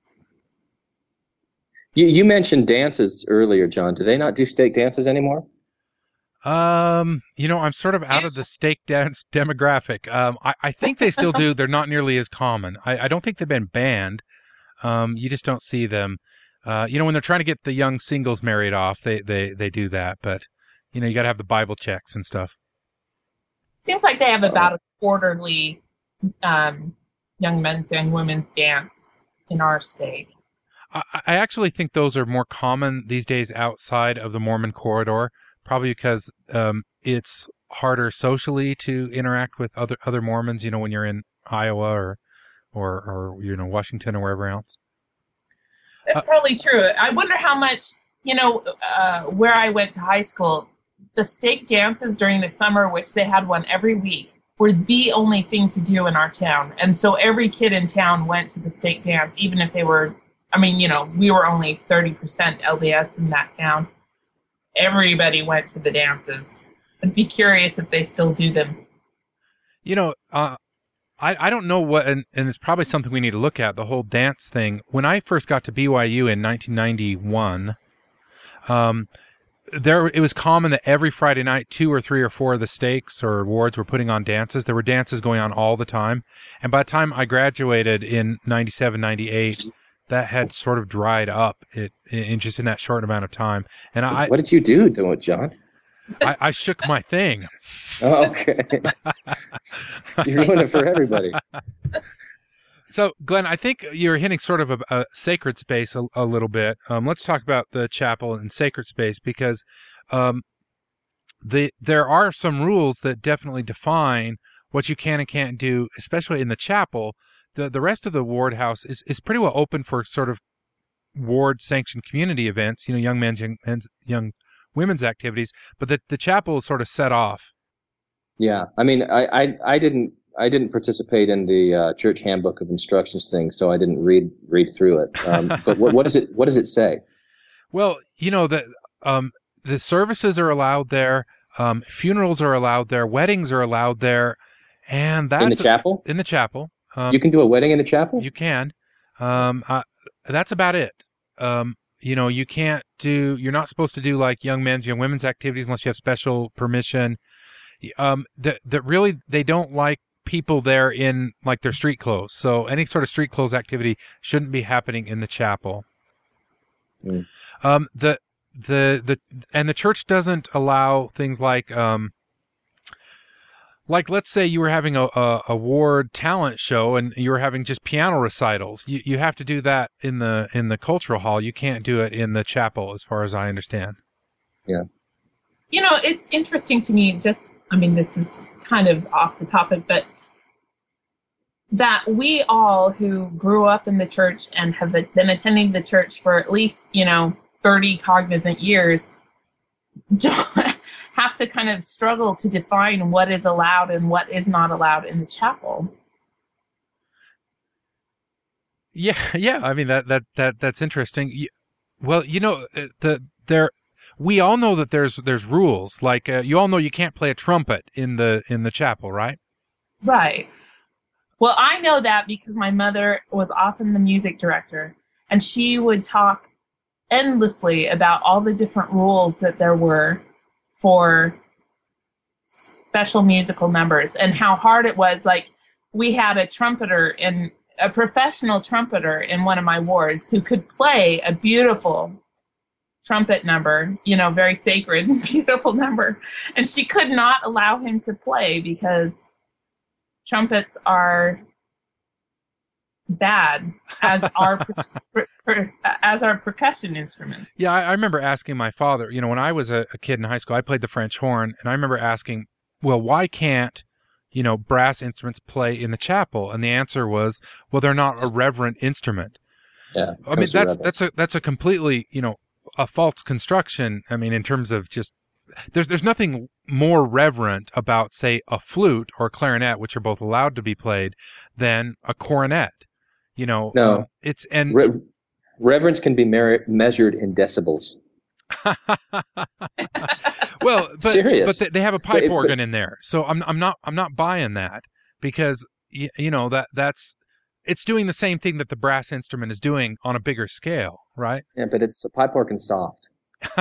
You you mentioned dances earlier, John. Do they not do stake dances anymore? Um, you know, I'm sort of out of the stake dance demographic. Um, I, I think they still do. They're not nearly as common. I, I don't think they've been banned. Um, you just don't see them. Uh, you know, when they're trying to get the young singles married off, they, they, they do that. But, you know, you got to have the Bible checks and stuff. Seems like they have about a quarterly um, young men's, young women's dance in our state. I, I actually think those are more common these days outside of the Mormon corridor. Probably because um, it's harder socially to interact with other other Mormons. You know, when you're in Iowa or or, or you know Washington or wherever else. That's uh, probably true. I wonder how much, you know, uh, where I went to high school, the stake dances during the summer, which they had one every week, were the only thing to do in our town. And so every kid in town went to the stake dance, even if they were, I mean, you know, we were only thirty percent L D S in that town. Everybody went to the dances. I'd be curious if they still do them. You know, uh, I, I don't know what, and, and it's probably something we need to look at, the whole dance thing. When I first got to B Y U in nineteen ninety-one, um, there it was common that every Friday night, two or three or four of the stakes or wards were putting on dances. There were dances going on all the time. And by the time I graduated in ninety-seven, ninety-eight, that had sort of dried up it, in just in that short amount of time. And I, what did you do to it, John? I, I shook my thing. Oh, okay. You ruined it for everybody. So, Glenn, I think you're hitting sort of a, a sacred space a, a little bit. Um, let's talk about the chapel and sacred space, because um, the there are some rules that definitely define what you can and can't do, especially in the chapel. The the rest of the ward house is, is pretty well open for sort of ward-sanctioned community events, you know, young men's, young, men's, young women's activities, but the, the chapel is sort of set off. Yeah, I mean, I, I, I didn't I didn't participate in the uh, church handbook of instructions thing, so I didn't read read through it. Um, but what, what does it what does it say? Well, you know, the um, the services are allowed there, um, funerals are allowed there, weddings are allowed there, and that's in the chapel. In the chapel, um, you can do a wedding in the chapel. You can. Um, uh, that's about it. Um, you know, you can't do. You're not supposed to do like young men's, young women's activities unless you have special permission. Um, that that really they don't like people there in like their street clothes. So any sort of street clothes activity shouldn't be happening in the chapel. Mm. Um, the the the and the church doesn't allow things like um, like let's say you were having a, a, a ward talent show and you were having just piano recitals. You you have to do that in the in the cultural hall. You can't do it in the chapel, as far as I understand. Yeah. You know, it's interesting to me. Just I mean, this is kind of off the topic, but that we all who grew up in the church and have been attending the church for at least, you know, thirty cognizant years have to kind of struggle to define what is allowed and what is not allowed in the chapel. Yeah, yeah. I mean, that that that that's interesting. Well, you know, the there we all know that there's there's rules. Like uh, you all know you can't play a trumpet in the in the chapel, right? Right. Well, I know that because my mother was often the music director, and she would talk endlessly about all the different rules that there were for special musical numbers and how hard it was. Like, we had a trumpeter in a professional trumpeter in one of my wards who could play a beautiful trumpet number, you know, very sacred, beautiful number. And she could not allow him to play because trumpets are bad as our per, per, as our percussion instruments. Yeah, I, I remember asking my father, you know, when I was a, a kid in high school, I played the French horn, and I remember asking, well, why can't, you know, brass instruments play in the chapel? And the answer was, well, they're not a reverent instrument. Yeah. I mean, that's that's a that's a completely, you know, a false construction. I mean, in terms of just There's there's nothing more reverent about, say, a flute or a clarinet, which are both allowed to be played, than a cornet. You know, no, um, it's and Re- reverence can be mer- measured in decibels. Well, but Serious. but they, they have a pipe but, organ but, in there, so I'm I'm not I'm not buying that, because you, you know that that's it's doing the same thing that the brass instrument is doing on a bigger scale, right? Yeah, but it's a pipe organ soft.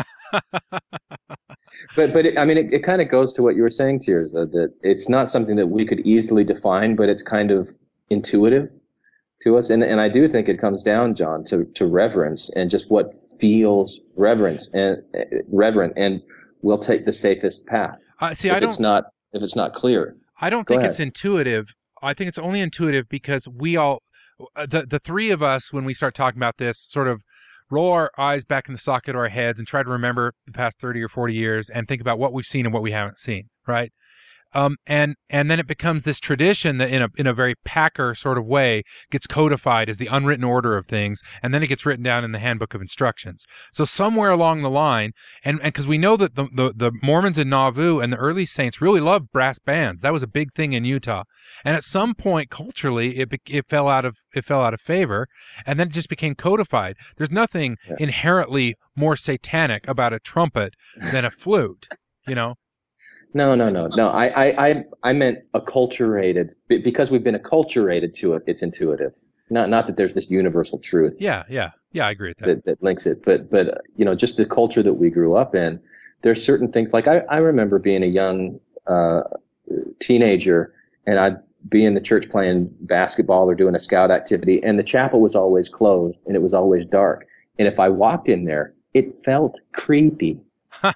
but but it, I mean, it, it kind of goes to what you were saying, Tears, uh, that it's not something that we could easily define, but it's kind of intuitive to us. And and I do think it comes down, John, to, to reverence and just what feels reverence and uh, reverent, and we'll take the safest path. Uh, see, if I don't. It's not if it's not clear. I don't Go think ahead. it's intuitive. I think it's only intuitive because we all, the the three of us, when we start talking about this, sort of roll our eyes back in the socket of our heads and try to remember the past thirty or forty years and think about what we've seen and what we haven't seen, right? Um, and and then it becomes this tradition that in a in a very Packer sort of way gets codified as the unwritten order of things, and then it gets written down in the handbook of instructions. So somewhere along the line, and and because we know that the, the the Mormons in Nauvoo and the early saints really loved brass bands. That was a big thing in Utah, and at some point culturally it it fell out of it fell out of favor, and then it just became codified. There's nothing yeah. inherently more satanic about a trumpet than a flute, you know. No, no, no, no. I, I, I, I meant acculturated because we've been acculturated to it. It's intuitive. Not, not that there's this universal truth. Yeah, yeah, yeah. I agree with that. That, that links it, but, but uh, you know, just the culture that we grew up in. There's certain things like I, I remember being a young uh, teenager, and I'd be in the church playing basketball or doing a scout activity, and the chapel was always closed and it was always dark. And if I walked in there, it felt creepy. I,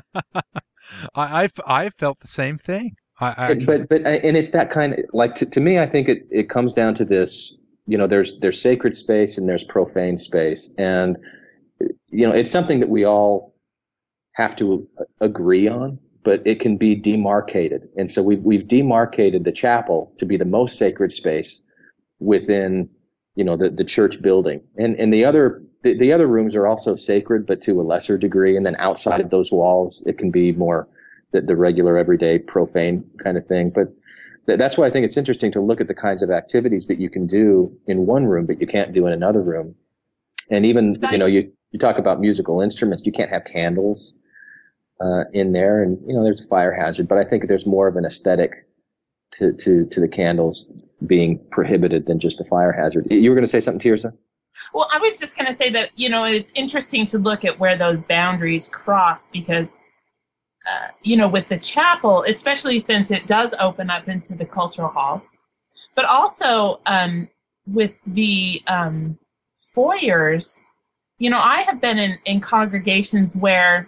I've I felt the same thing. I, I actually... But but and it's that kind of like to, to me. I think it, it comes down to this. You know, there's there's sacred space and there's profane space, and you know it's something that we all have to agree on. But it can be demarcated, and so we've we've demarcated the chapel to be the most sacred space within you know the the church building, and and the other the, the other rooms are also sacred, but to a lesser degree. And then outside of those walls, it can be more the, the regular, everyday, profane kind of thing. But th- that's why I think it's interesting to look at the kinds of activities that you can do in one room, but you can't do in another room. And even you know you you talk about musical instruments, you can't have candles uh, in there, and you know there's a fire hazard. But I think there's more of an aesthetic to to to the candles being prohibited than just a fire hazard. You were going to say something, Tirza? Well, I was just going to say that, you know, it's interesting to look at where those boundaries cross because, uh, you know, with the chapel, especially since it does open up into the cultural hall, but also um, with the um, foyers, you know, I have been in, in congregations where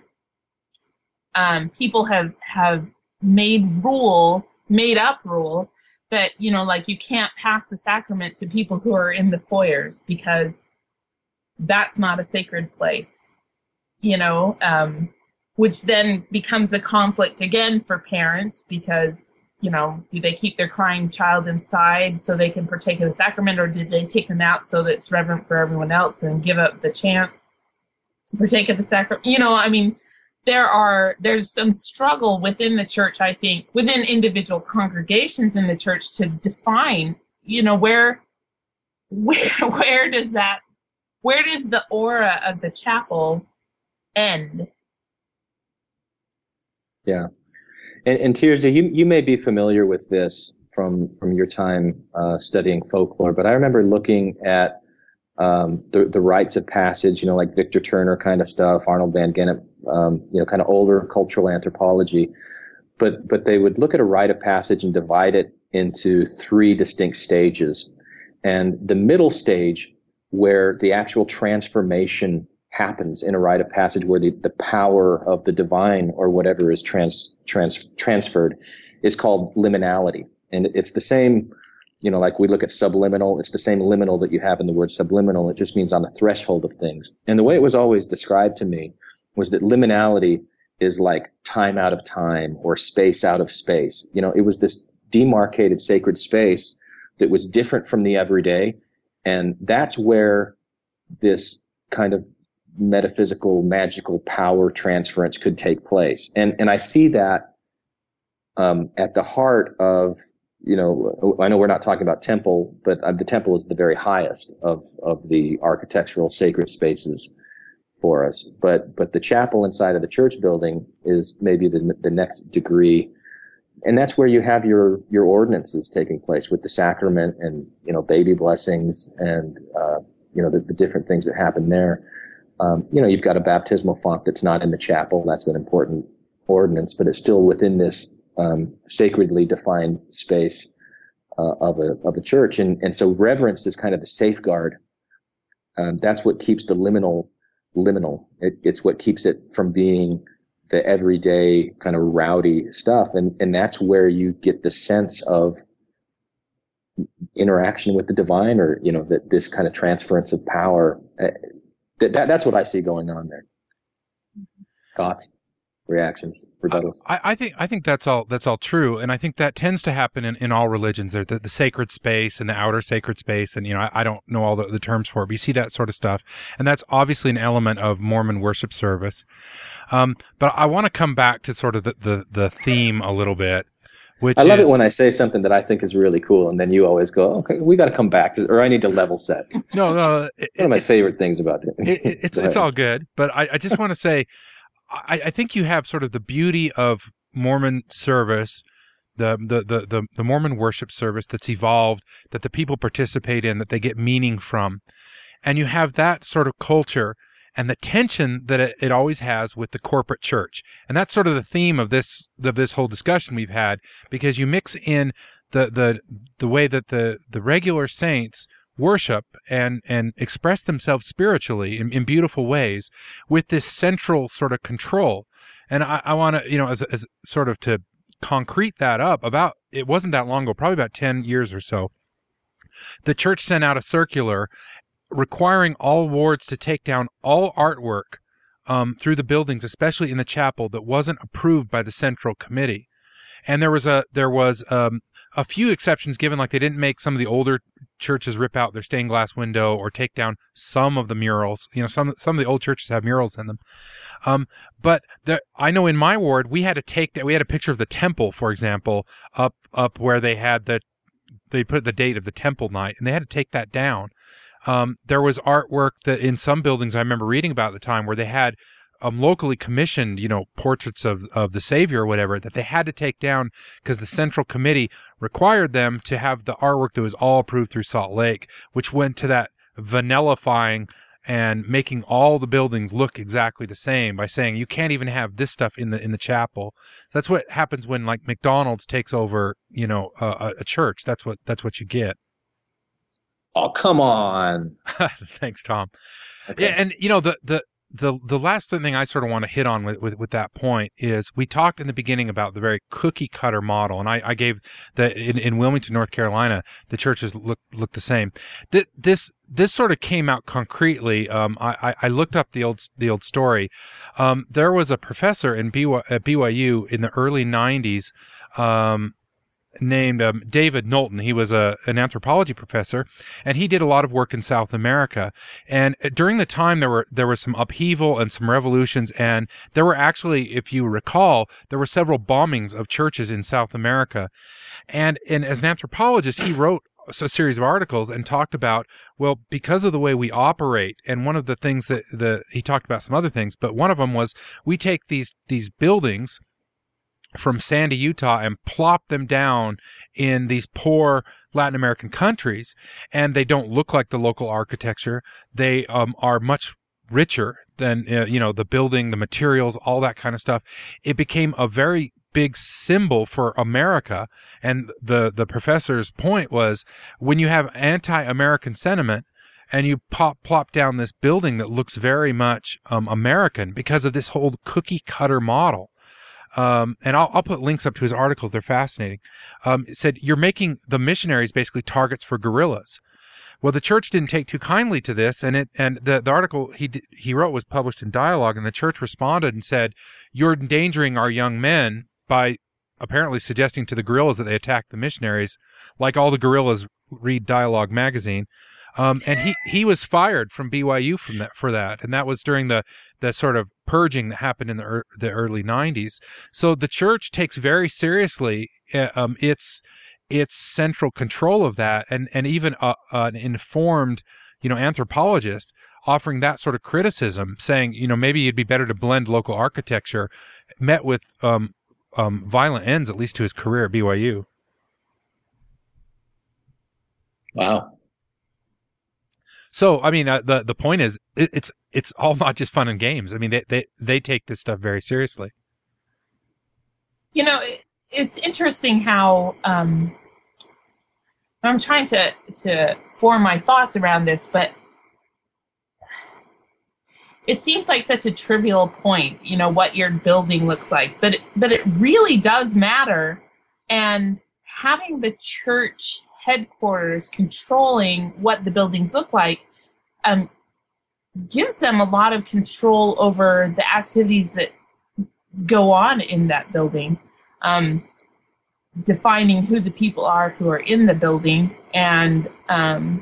um, people have, have made rules, made up rules, that, you know, like you can't pass the sacrament to people who are in the foyers because that's not a sacred place, you know, um, which then becomes a conflict again for parents because, you know, do they keep their crying child inside so they can partake of the sacrament, or did they take them out so that it's reverent for everyone else and give up the chance to partake of the sacrament? You know, I mean, There are, there's some struggle within the church, I think, within individual congregations in the church to define, you know, where, where, where does that, where does the aura of the chapel end? Yeah. And, and Tirza, you, you may be familiar with this from, from your time uh, studying folklore, but I remember looking at Um, the the rites of passage, you know, like Victor Turner kind of stuff, Arnold Van Gennep, um, you know, kind of older cultural anthropology. But but they would look at a rite of passage and divide it into three distinct stages. And the middle stage, where the actual transformation happens in a rite of passage, where the, the power of the divine or whatever is trans, trans transferred, is called liminality. And it's the same. You know, like we look at subliminal, it's the same liminal that you have in the word subliminal. It just means on the threshold of things. And the way it was always described to me was that liminality is like time out of time or space out of space. You know, it was this demarcated sacred space that was different from the everyday. And that's where this kind of metaphysical, magical power transference could take place. And, and I see that um, at the heart of, you know, I know we're not talking about temple, but uh, the temple is the very highest of, of the architectural sacred spaces for us. But, but the chapel inside of the church building is maybe the, the next degree. And that's where you have your, your ordinances taking place with the sacrament and, you know, baby blessings and, uh, you know, the, the different things that happen there. Um, you know, you've got a baptismal font that's not in the chapel. That's an important ordinance, but it's still within this Um, sacredly defined space uh, of a of a church, and and so reverence is kind of the safeguard. Um, that's what keeps the liminal liminal. It, it's what keeps it from being the everyday kind of rowdy stuff, and and that's where you get the sense of interaction with the divine, or you know that this kind of transference of power. Uh, that, that that's what I see going on there. Thoughts? Reactions, rebuttals. I, I think I think that's all that's all true, and I think that tends to happen in, in all religions. There's the, the sacred space and the outer sacred space, and you know I, I don't know all the, the terms for it, but you see that sort of stuff, and that's obviously an element of Mormon worship service. Um, but I want to come back to sort of the, the, the theme a little bit. Which I love is, it when I say something that I think is really cool, and then you always go, "Okay, we got to come back to," or I need to level set. No, no, it, one of my it, favorite things about it. it, it it's it's all good, but I, I just want to say. I, I think you have sort of the beauty of Mormon service, the, the, the, the, the Mormon worship service that's evolved, that the people participate in, that they get meaning from. And you have that sort of culture and the tension that it, it always has with the corporate church. And that's sort of the theme of this of this whole discussion we've had, because you mix in the the the way that the, the regular saints worship and, and express themselves spiritually in, in beautiful ways with this central sort of control. And I, I want to, you know, as, as sort of to concrete that up, about, it wasn't that long ago, probably about ten years or so, the church sent out a circular requiring all wards to take down all artwork um, through the buildings, especially in the chapel, that wasn't approved by the central committee. And there was a there was um, a few exceptions given, like they didn't make some of the older churches rip out their stained glass window or take down some of the murals. You know, some some of the old churches have murals in them. Um, but the, I know in my ward we had to take that. We had a picture of the temple, for example, up up where they had the they put the date of the temple night, and they had to take that down. Um, there was artwork that in some buildings I remember reading about at the time where they had um, locally commissioned, you know, portraits of, of the Savior or whatever that they had to take down because the central committee required them to have the artwork that was all approved through Salt Lake, which went to that vanillifying and making all the buildings look exactly the same by saying you can't even have this stuff in the in the chapel. That's what happens when like McDonald's takes over, you know, a, a church. That's what that's what you get. Oh, come on. Thanks, Tom. Okay. Yeah, and you know, the the the the last thing I sort of want to hit on with, with, with that point is we talked in the beginning about the very cookie cutter model, and I, I gave the in, in Wilmington, North Carolina, the churches look look the same. Th- This this sort of came out concretely. Um, I, I looked up the old the old story. Um, there was a professor in B Y, at B Y U in the early nineties. Um, named um, David Knowlton. He was a an anthropology professor, and he did a lot of work in South America. And during the time, there were there was some upheaval and some revolutions, and there were actually, if you recall, there were several bombings of churches in South America. And, and as an anthropologist, he wrote a series of articles and talked about, well, because of the way we operate, and one of the things that the he talked about some other things, but one of them was we take these these buildings from Sandy, Utah, and plop them down in these poor Latin American countries, and they don't look like the local architecture. They um, are much richer than, uh, you know, the building, the materials, all that kind of stuff. It became a very big symbol for America, and the, the professor's point was when you have anti-American sentiment, and you pop plop down this building that looks very much um, American because of this whole cookie cutter model. Um, and I'll, I'll put links up to his articles. They're fascinating. Um, it said, you're making the missionaries basically targets for guerrillas. Well, the church didn't take too kindly to this, and it and the, the article he did, he wrote was published in Dialogue, and the church responded and said, you're endangering our young men by apparently suggesting to the guerrillas that they attack the missionaries, like all the guerrillas read Dialogue magazine. Um, and he, he was fired from B Y U from that for that, and that was during the, the sort of purging that happened in the er, the early nineties. So the church takes very seriously uh, um, its its central control of that, and and even a, an informed, you know, anthropologist offering that sort of criticism, saying, you know, maybe it'd be better to blend local architecture, met with um, um, violent ends, at least to his career at B Y U. Wow. So, I mean, uh, the the point is, it, it's it's all not just fun and games. I mean, they they, they take this stuff very seriously. You know, it, it's interesting how um, I'm trying to to form my thoughts around this, but it seems like such a trivial point. You know, what your building looks like, but it, but it really does matter. And having the church headquarters controlling what the buildings look like um, gives them a lot of control over the activities that go on in that building, um, defining who the people are who are in the building. And, um,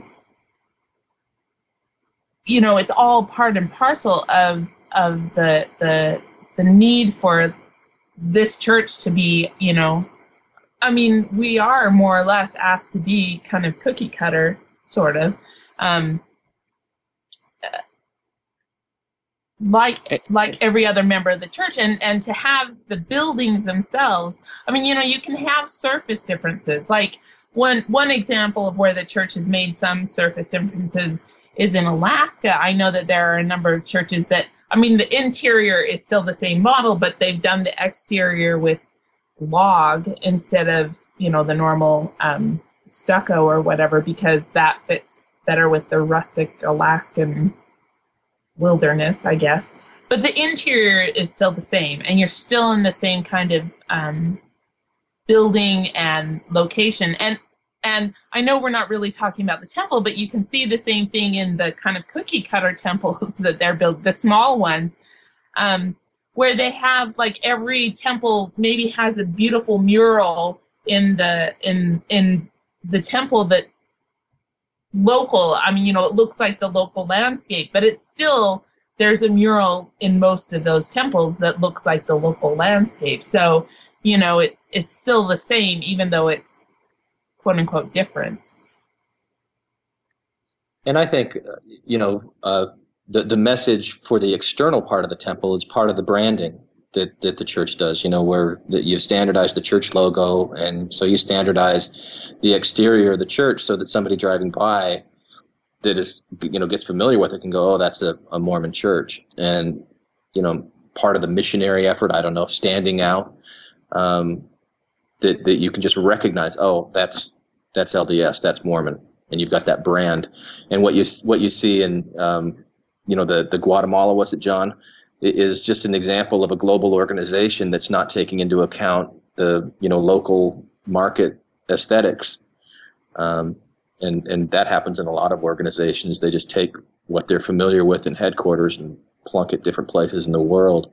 you know, it's all part and parcel of of the the the need for this church to be, you know, I mean, we are more or less asked to be kind of cookie cutter, sort of. Um, like like every other member of the church, and and to have the buildings themselves. I mean, you know, you can have surface differences. Like one one example of where the church has made some surface differences is in Alaska. I know that there are a number of churches that, I mean, the interior is still the same model, but they've done the exterior with log instead of, you know, the normal um, stucco or whatever, because that fits better with the rustic Alaskan wilderness, I guess. But the interior is still the same, and you're still in the same kind of um, building and location. And and I know we're not really talking about the temple, but you can see the same thing in the kind of cookie cutter temples that they're built, the small ones, um, where they have, like, every temple maybe has a beautiful mural in the in in the temple that local. I mean, you know, it looks like the local landscape, but it's still, there's a mural in most of those temples that looks like the local landscape. So, you know, it's it's still the same, even though it's quote unquote different. And I think, you know, uh, the the message for the external part of the temple is part of the branding that, that the church does, you know, where that you standardize the church logo, and so you standardize the exterior of the church so that somebody driving by that is, you know, gets familiar with it can go, oh, that's a, a Mormon church. And, you know, part of the missionary effort, I don't know, standing out, um, that, that you can just recognize, oh, that's that's L D S, that's Mormon, and you've got that brand. And what you what you see in, um, you know, the, the Guatemala, was it, John, it is just an example of a global organization that's not taking into account the, you know, local market aesthetics. Um, and, and that happens in a lot of organizations. They just take what they're familiar with in headquarters and plunk it different places in the world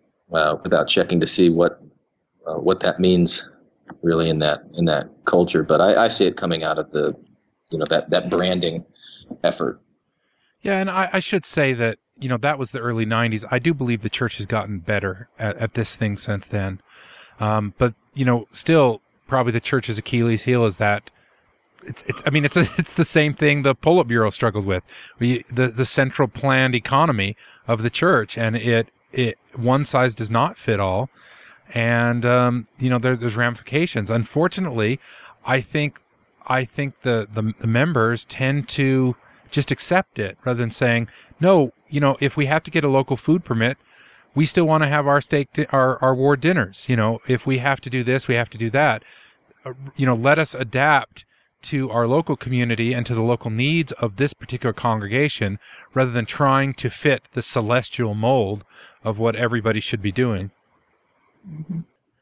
uh, without checking to see what uh, what that means really in that in that culture. But I, I see it coming out of the, you know, that, that branding effort. Yeah, and I, I should say that, you know, that was the early nineties. I do believe the church has gotten better at, at this thing since then. Um, but, you know, still, probably the church's Achilles heel is that it's, it's, I mean, it's a, it's the same thing the Politburo struggled with, we, the, the central planned economy of the church, and it, it, one size does not fit all. And, um, you know, there, there's ramifications. Unfortunately, I think, I think the, the, the members tend to just accept it rather than saying, no, you know, if we have to get a local food permit, we still want to have our steak, di- our, our ward dinners. You know, if we have to do this, we have to do that. Uh, you know, let us adapt to our local community and to the local needs of this particular congregation rather than trying to fit the celestial mold of what everybody should be doing. Mm-hmm.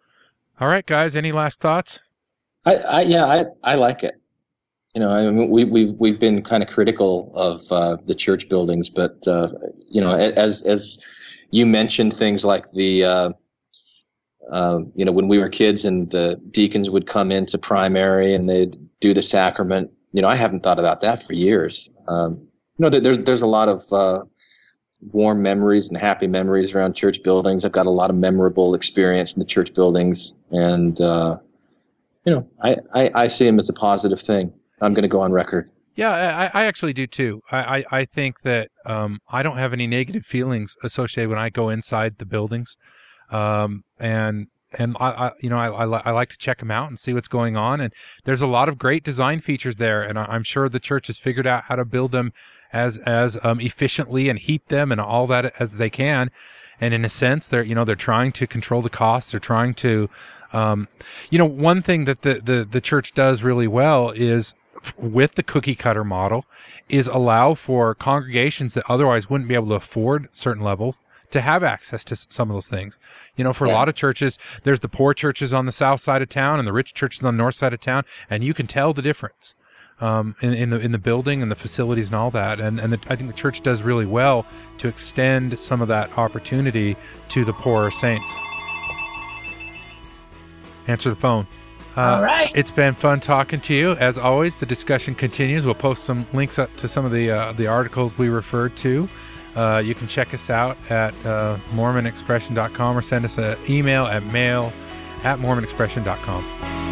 All right, guys, any last thoughts? I, I yeah, I, I like it. You know, I mean, we, we've we've been kind of critical of uh, the church buildings, but uh, you know, as as you mentioned, things like the, uh, uh, you know, when we were kids and the deacons would come into primary and they'd do the sacrament. You know, I haven't thought about that for years. Um, you know, there's there's a lot of uh, warm memories and happy memories around church buildings. I've got a lot of memorable experience in the church buildings, and uh, you know, I, I I see them as a positive thing. I'm going to go on record. Yeah, I, I actually do too. I, I, I think that um, I don't have any negative feelings associated when I go inside the buildings, um, and and I, I you know I, I, I like to check them out and see what's going on. And there's a lot of great design features there, and I'm sure the church has figured out how to build them as as um, efficiently and heat them and all that as they can. And in a sense, they're you know they're trying to control the costs. They're trying to, um, you know, one thing that the the the church does really well is, with the cookie cutter model, is allow for congregations that otherwise wouldn't be able to afford certain levels to have access to some of those things. You know, for yeah. a lot of churches, there's the poor churches on the south side of town and the rich churches on the north side of town, and you can tell the difference um, in, in the in the building and the facilities and all that. And and the, I think the church does really well to extend some of that opportunity to the poorer saints. Answer the phone. Uh, All right. It's been fun talking to you. As always, the discussion continues. We'll post some links up to some of the uh, the articles we referred to. Uh, you can check us out at uh, mormon expression dot com or send us an email at mail at mormon expression dot com.